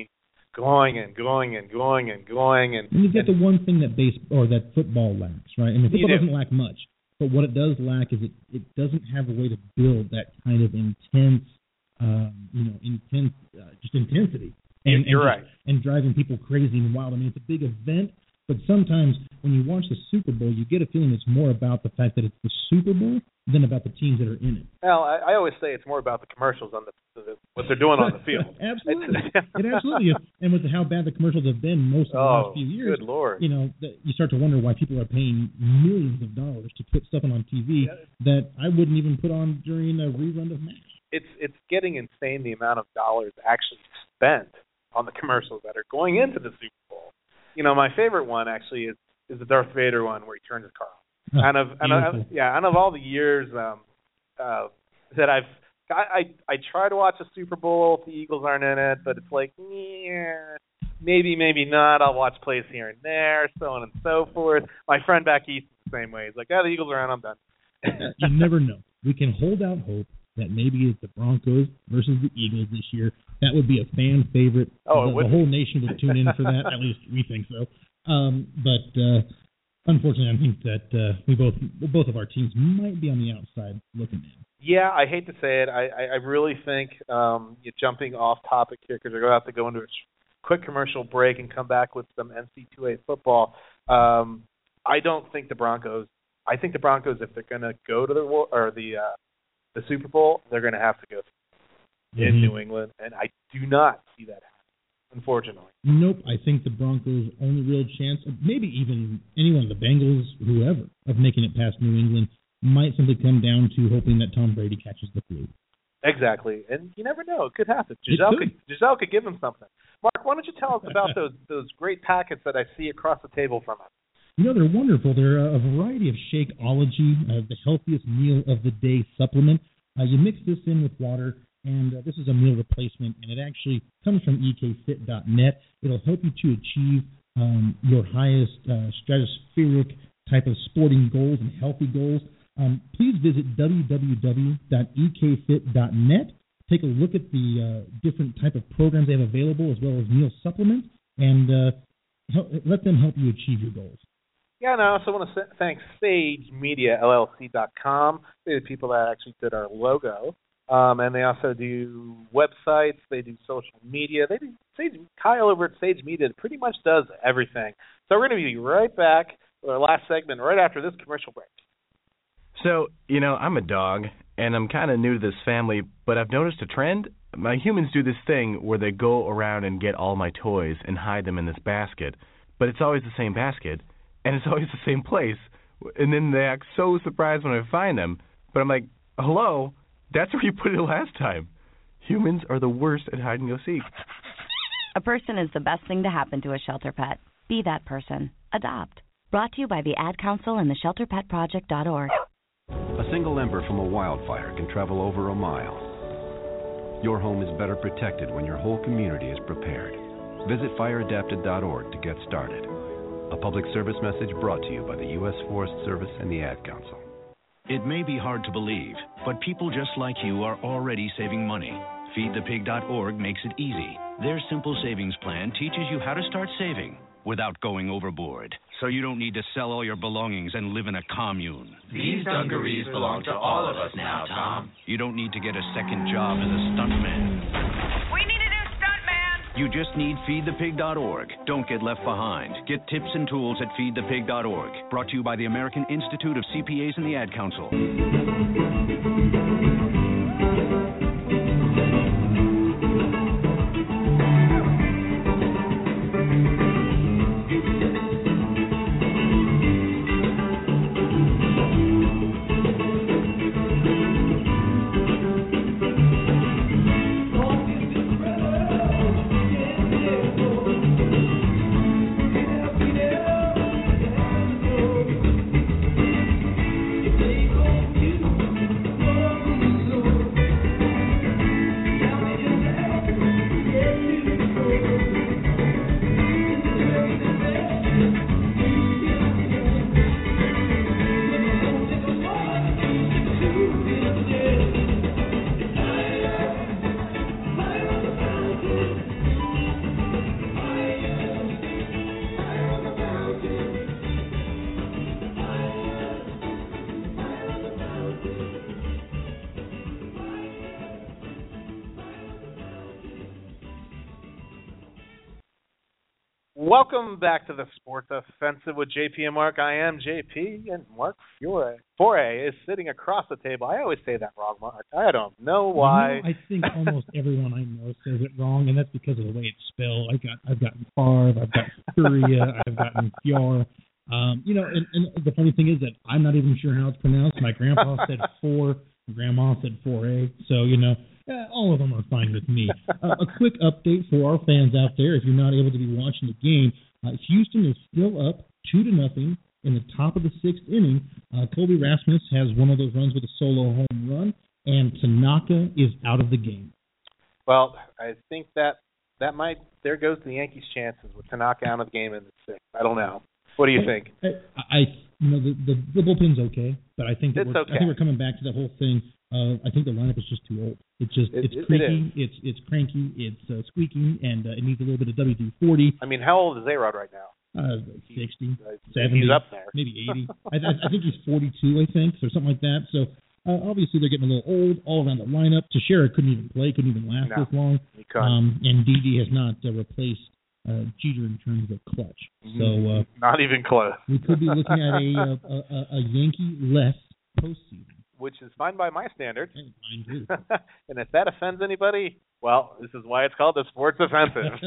going and going and going and going. And you've got the one thing that football lacks, right? I mean, football doesn't lack much, but what it does lack is it doesn't have a way to build that kind of intense, intensity. And you're right. And driving people crazy and wild. I mean, it's a big event. But sometimes when you watch the Super Bowl, you get a feeling it's more about the fact that it's the Super Bowl than about the teams that are in it. Well, I always say it's more about the commercials on what they're doing on the field. Absolutely. It absolutely is. And with how bad the commercials have been most of the last few years, good Lord. You start to wonder why people are paying millions of dollars to put stuff on TV that I wouldn't even put on during a rerun of MASH. It's getting insane the amount of dollars actually spent on the commercials that are going into the Super Bowl. My favorite one actually is the Darth Vader one where he turns his car on. Out of all the years that I try to watch a Super Bowl if the Eagles aren't in it, but it's like, maybe not. I'll watch plays here and there, so on and so forth. My friend back east is the same way. He's like, the Eagles are on, I'm done. You never know. We can hold out hope that maybe it's the Broncos versus the Eagles this year. That would be a fan favorite. The whole nation would tune in for that. At least we think so. But unfortunately, I think that both of our teams might be on the outside looking in. Yeah, I hate to say it. I really think you're jumping off topic here because we're going to have to go into a quick commercial break and come back with some NC2A football. I don't think the Broncos. I think the Broncos, if they're going to go to the Super Bowl, they're going to have to go in New England, and I do not see that happen, unfortunately. Nope. I think the Broncos' only real chance, maybe even anyone, the Bengals, whoever, of making it past New England might simply come down to hoping that Tom Brady catches the flu. Exactly, and you never know; it could happen. Giselle could give him something. Mark, why don't you tell us about those great packets that I see across the table from us? You know, they're wonderful. They're a variety of Shakeology, the healthiest meal of the day supplement. You mix this in with water, and this is a meal replacement, and it actually comes from ekfit.net. It'll help you to achieve your highest stratospheric type of sporting goals and healthy goals. Please visit www.ekfit.net. Take a look at the different type of programs they have available, as well as meal supplements, and let them help you achieve your goals. Yeah, and I also want to thank SageMediaLLC.com. They're the people that actually did our logo. And they also do websites. They do social media. Kyle over at Sage Media pretty much does everything. So we're going to be right back with our last segment right after this commercial break. So, I'm a dog, and I'm kind of new to this family, but I've noticed a trend. My humans do this thing where they go around and get all my toys and hide them in this basket, but it's always the same basket, and it's always the same place, and then they act so surprised when I find them, but I'm like, hello, that's where you put it last time. Humans are the worst at hide and go seek. A person is the best thing to happen to a shelter pet. Be that person. Adopt. Brought to you by the Ad Council and the ShelterPetProject.org. A single ember from a wildfire can travel over a mile. Your home is better protected when your whole community is prepared. Visit fireadapted.org to get started. A public service message brought to you by the U.S. Forest Service and the Ad Council. It may be hard to believe, but people just like you are already saving money. FeedThePig.org makes it easy. Their simple savings plan teaches you how to start saving without going overboard. So you don't need to sell all your belongings and live in a commune. These dungarees belong to all of us now, Tom. You don't need to get a second job as a stuntman. We need a new stuntman! You just need FeedThePig.org. Don't get left behind. Get tips and tools at FeedThePig.org. Brought to you by the American Institute of CPAs and the Ad Council. Welcome back to the Sports Offensive with JP and Mark. I am JP, and Mark Foray is sitting across the table. I always say that wrong, Mark. I don't know why. I think almost everyone I know says it wrong, and that's because of the way it's spelled. I've gotten Favre, I've got Furia, I've gotten Fjord. And the funny thing is that I'm not even sure how it's pronounced. My grandpa said four, Grandma said 4A. So, all of them are fine with me. A quick update for our fans out there. If you're not able to be watching the game, Houston is still up 2-0 in the top of the sixth inning. Colby Rasmus has one of those runs with a solo home run, and Tanaka is out of the game. Well, I think that there goes the Yankees' chances with Tanaka out of the game in the sixth. I don't know. What do you think? The bullpen's okay, but I think I think we're coming back to the whole thing. I think the lineup is just too old. It's creaky, it's cranky, it's squeaking, and it needs a little bit of WD-40. I mean, how old is A-Rod right now? 60, 70. He's up there. Maybe 80. I think he's 42, I think, or something like that. So Obviously, they're getting a little old all around the lineup. Teixeira couldn't even play, couldn't even last this long. And Didi has not replaced Jeter in terms of clutch. So not even close. We could be looking at a Yankee-less postseason. Which is fine by my standards. Mine too. And if that offends anybody, well, this is why it's called the Sports Offensive.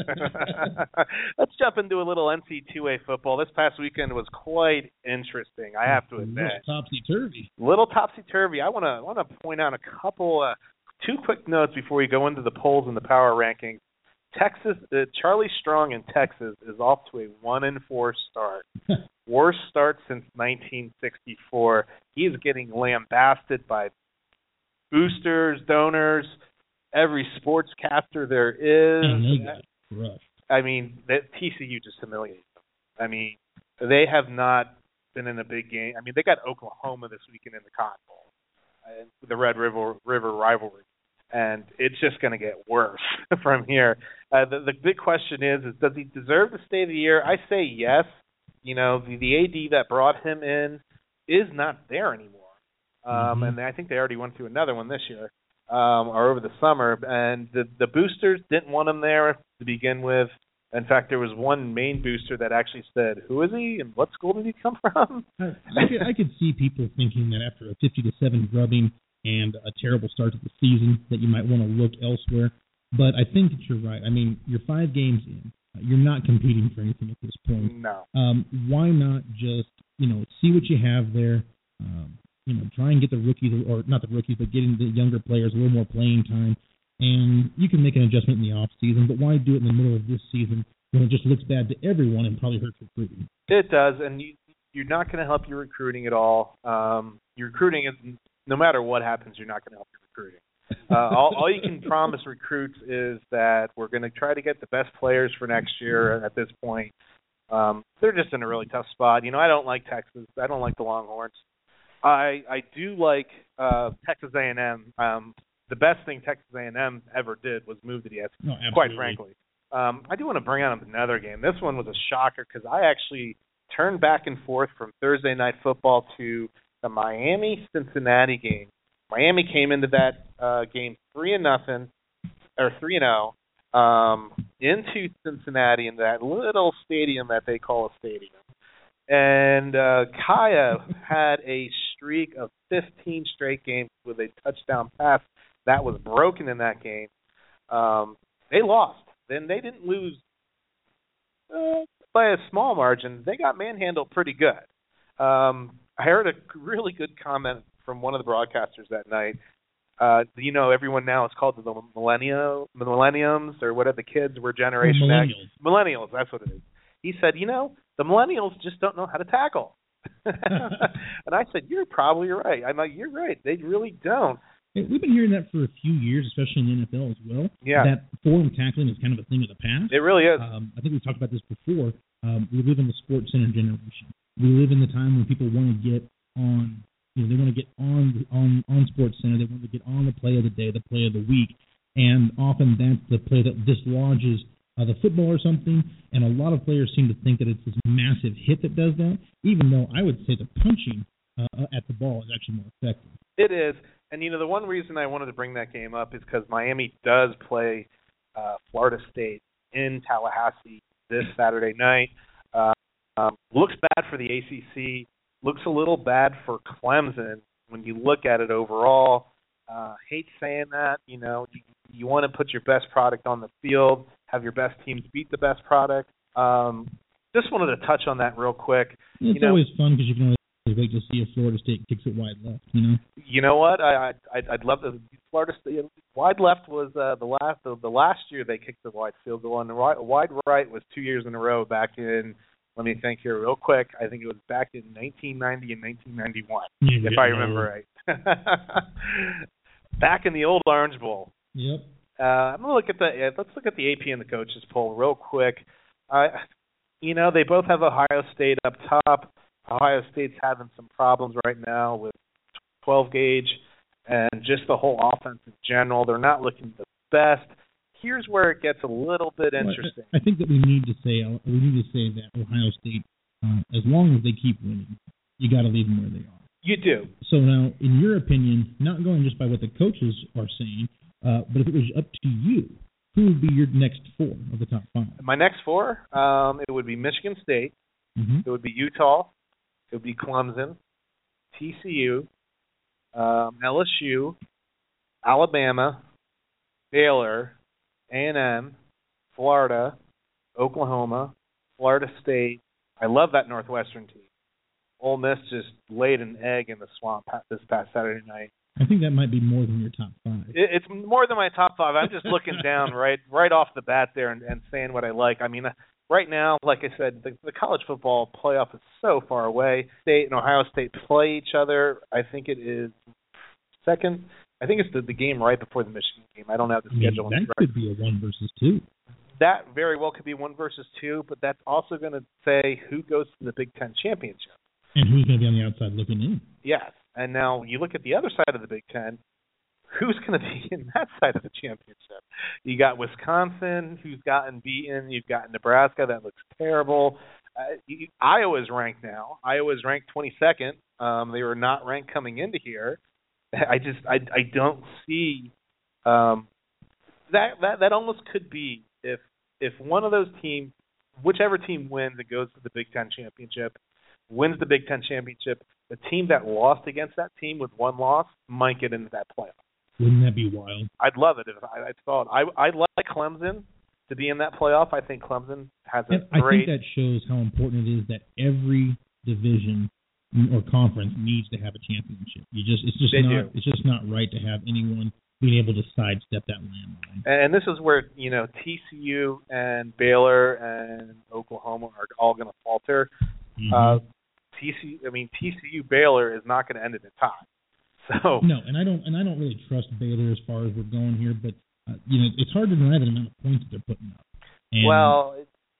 Let's jump into a little NC2A football. This past weekend was quite interesting, I have to admit. Little topsy-turvy. I want to point out a couple, two quick notes before we go into the polls and the power rankings. Texas, Charlie Strong in Texas is off to a 1-4 start. Worst start since 1964. He is getting lambasted by boosters, donors, every sportscaster there is. And they got crushed. I mean, TCU just humiliated them. I mean, they have not been in a big game. I mean, they got Oklahoma this weekend in the Cotton Bowl, the Red River rivalry. And it's just going to get worse from here. The big question is does he deserve the State of the Year? I say yes. You know, the AD that brought him in is not there anymore. And I think they already went through another one this year or over the summer. And the boosters didn't want him there to begin with. In fact, there was one main booster that actually said, "Who is he and what school did he come from?" I could see people thinking that after a 50-7 drubbing and a terrible start to the season that you might want to look elsewhere. But I think that you're right. I mean, you're 5 games in. You're not competing for anything at this point. No. Why not just, see what you have there, try and get the rookies, or not the rookies, but getting the younger players a little more playing time. And you can make an adjustment in the off season, but why do it in the middle of this season when it just looks bad to everyone and probably hurts recruiting? It does, and you're not going to help your recruiting at all. Your recruiting is, no matter what happens, you're not going to help your recruiting. All you can promise recruits is that we're going to try to get the best players for next year at this point. They're just in a really tough spot. I don't like Texas. I don't like the Longhorns. I do like Texas A&M. The best thing Texas A&M ever did was move to the SEC, quite frankly. I do want to bring out another game. This one was a shocker because I actually turned back and forth from Thursday Night Football to the Miami-Cincinnati game. Miami came into that game 3-0 into Cincinnati in that little stadium that they call a stadium. And Kaya had a streak of 15 straight games with a touchdown pass that was broken in that game. They lost. Then they didn't lose by a small margin. They got manhandled pretty good. I heard a really good comment from one of the broadcasters that night. Everyone now is called the millenniums, or what are the kids? We're Generation X. Millennials, that's what it is. He said, the millennials just don't know how to tackle. And I said, you're probably right. I'm like, you're right. They really don't. We've been hearing that for a few years, especially in the NFL as well. Yeah. That form tackling is kind of a thing of the past. It really is. I think we've talked about this before. We live in the Sports Center generation. We live in the time when people want to get on, they want to get on Sports Center. They want to get on the play of the day, the play of the week. And often that's the play that dislodges the football or something. And a lot of players seem to think that it's this massive hit that does that, even though I would say the punching at the ball is actually more effective. It is. And, the one reason I wanted to bring that game up is because Miami does play Florida State in Tallahassee this Saturday night. Looks bad for the ACC. Looks a little bad for Clemson when you look at it overall. Hate saying that. You want to put your best product on the field, have your best teams beat the best product. Just wanted to touch on that real quick. It's always fun because you can always wait to see if Florida State kicks it wide left. You know what? I'd love to. Florida State wide left was the last year they kicked the wide field goal, and the wide right was 2 years in a row back in. Let me think here real quick. I think it was back in 1990 and 1991, if I remember right. Back in the old Orange Bowl. Yep. I'm gonna let's look at the AP and the coaches poll real quick. They both have Ohio State up top. Ohio State's having some problems right now with 12 gauge and just the whole offense in general. They're not looking the best. Here's where it gets a little bit interesting. I think that we need to say that Ohio State, as long as they keep winning, you got to leave them where they are. You do. So now, in your opinion, not going just by what the coaches are saying, but if it was up to you, who would be your next 4 of the top 5? My next 4, it would be Michigan State, it would be Utah, it would be Clemson, TCU, LSU, Alabama, Baylor, A&M, Florida, Oklahoma, Florida State. I love that Northwestern team. Ole Miss just laid an egg in the swamp this past Saturday night. I think that might be more than your top 5. It's more than my top 5. I'm just looking down right off the bat there and saying what I like. I mean, right now, like I said, the college football playoff is so far away. State and Ohio State play each other. I think it is second. I think it's the game right before the Michigan game. I don't have the schedule. That could be a 1 versus 2. That very well could be 1 versus 2, but that's also going to say who goes to the Big Ten championship. And who's going to be on the outside looking in? Yes. And now you look at the other side of the Big Ten, who's going to be in that side of the championship? You got Wisconsin, who's gotten beaten. You've got Nebraska, that looks terrible. Iowa's ranked now. Iowa's ranked 22nd. They were not ranked coming into here. I don't see that almost could be if one of those teams, whichever team wins and goes to the Big Ten championship, wins the Big Ten championship, the team that lost against that team with 1 loss might get into that playoff. Wouldn't that be wild? I'd love it if I thought. I'd like Clemson to be in that playoff. I think Clemson has a great. I think that shows how important it is that every division or conference needs to have a championship. It's just not right to have anyone being able to sidestep that landmine. And this is where TCU and Baylor and Oklahoma are all going to falter. Mm-hmm. TCU Baylor is not going to end in a tie. So no, and I don't really trust Baylor as far as we're going here, but it's hard to deny the amount of points that they're putting up. And well,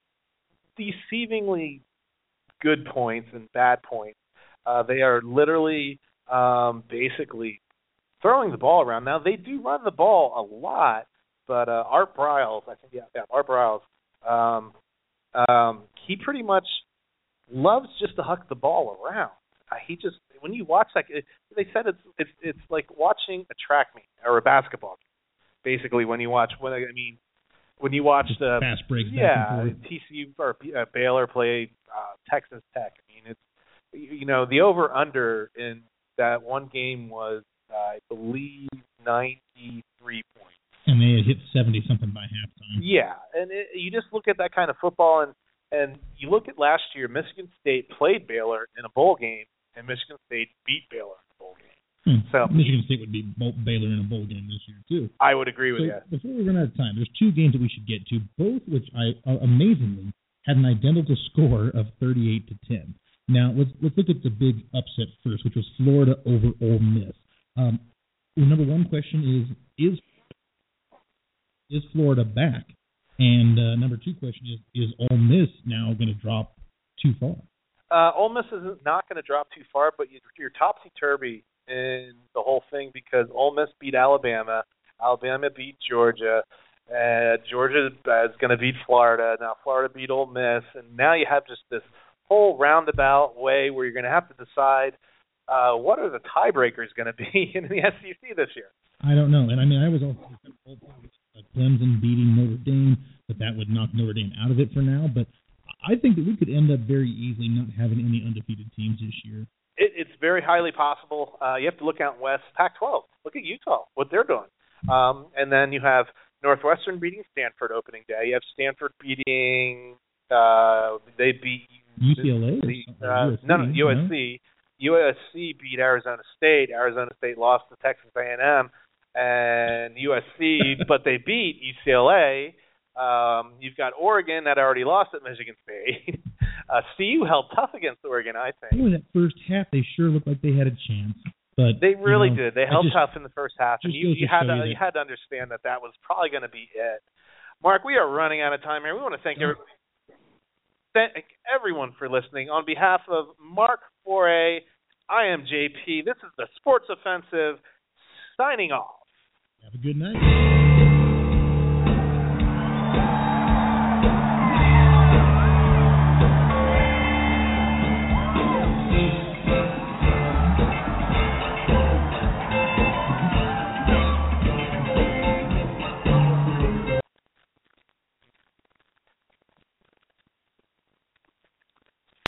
deceivingly good points and bad points. They are literally basically throwing the ball around. Now they do run the ball a lot, but Art Briles, Art Briles, he pretty much loves just to huck the ball around. When you watch that, they said it's like watching a track meet or a basketball game. Basically, when you watch the fast breaks, TCU or Baylor play Texas Tech. I mean, it's the over under in that one game was I believe 93 points. And they had hit 70 something by halftime. Yeah, and you just look at that kind of football and you look at last year, Michigan State played Baylor in a bowl game, and Michigan State beat Baylor in a bowl game. So Michigan State would beat Baylor in a bowl game this year, too. I would agree with you. Before we run out of time, there's 2 games that we should get to, both which amazingly had an identical score of 38-10. Now, let's look at the big upset first, which was Florida over Ole Miss. Number 1 question is Florida back? And number 2 question is Ole Miss now going to drop too far? Ole Miss is not going to drop too far, but you're topsy-turvy in the whole thing because Ole Miss beat Alabama, Alabama beat Georgia, Georgia is going to beat Florida, now Florida beat Ole Miss, and now you have just this whole roundabout way where you're going to have to decide what are the tiebreakers going to be in the SEC this year. I don't know, and I was also Clemson beating Notre Dame, but that would knock Notre Dame out of it for now. But I think that we could end up very easily not having any undefeated teams this year. It's very highly possible. You have to look out west. Pac-12. Look at Utah, what they're doing. And then you have Northwestern beating Stanford opening day. You have Stanford beating they beat UCLA. USC. USC beat Arizona State. Arizona State lost to Texas A&M and USC, but they beat UCLA. You've got Oregon that already lost at Michigan State. CU held tough against Oregon, I think. In that first half, they sure looked like they had a chance. But they really did. They held tough in the first half, and you had to understand that was probably going to be it. Mark, we are running out of time here. We want to thank everyone for listening. On behalf of Mark Foray, I am JP. This is the Sports Offensive, signing off. Have a good night.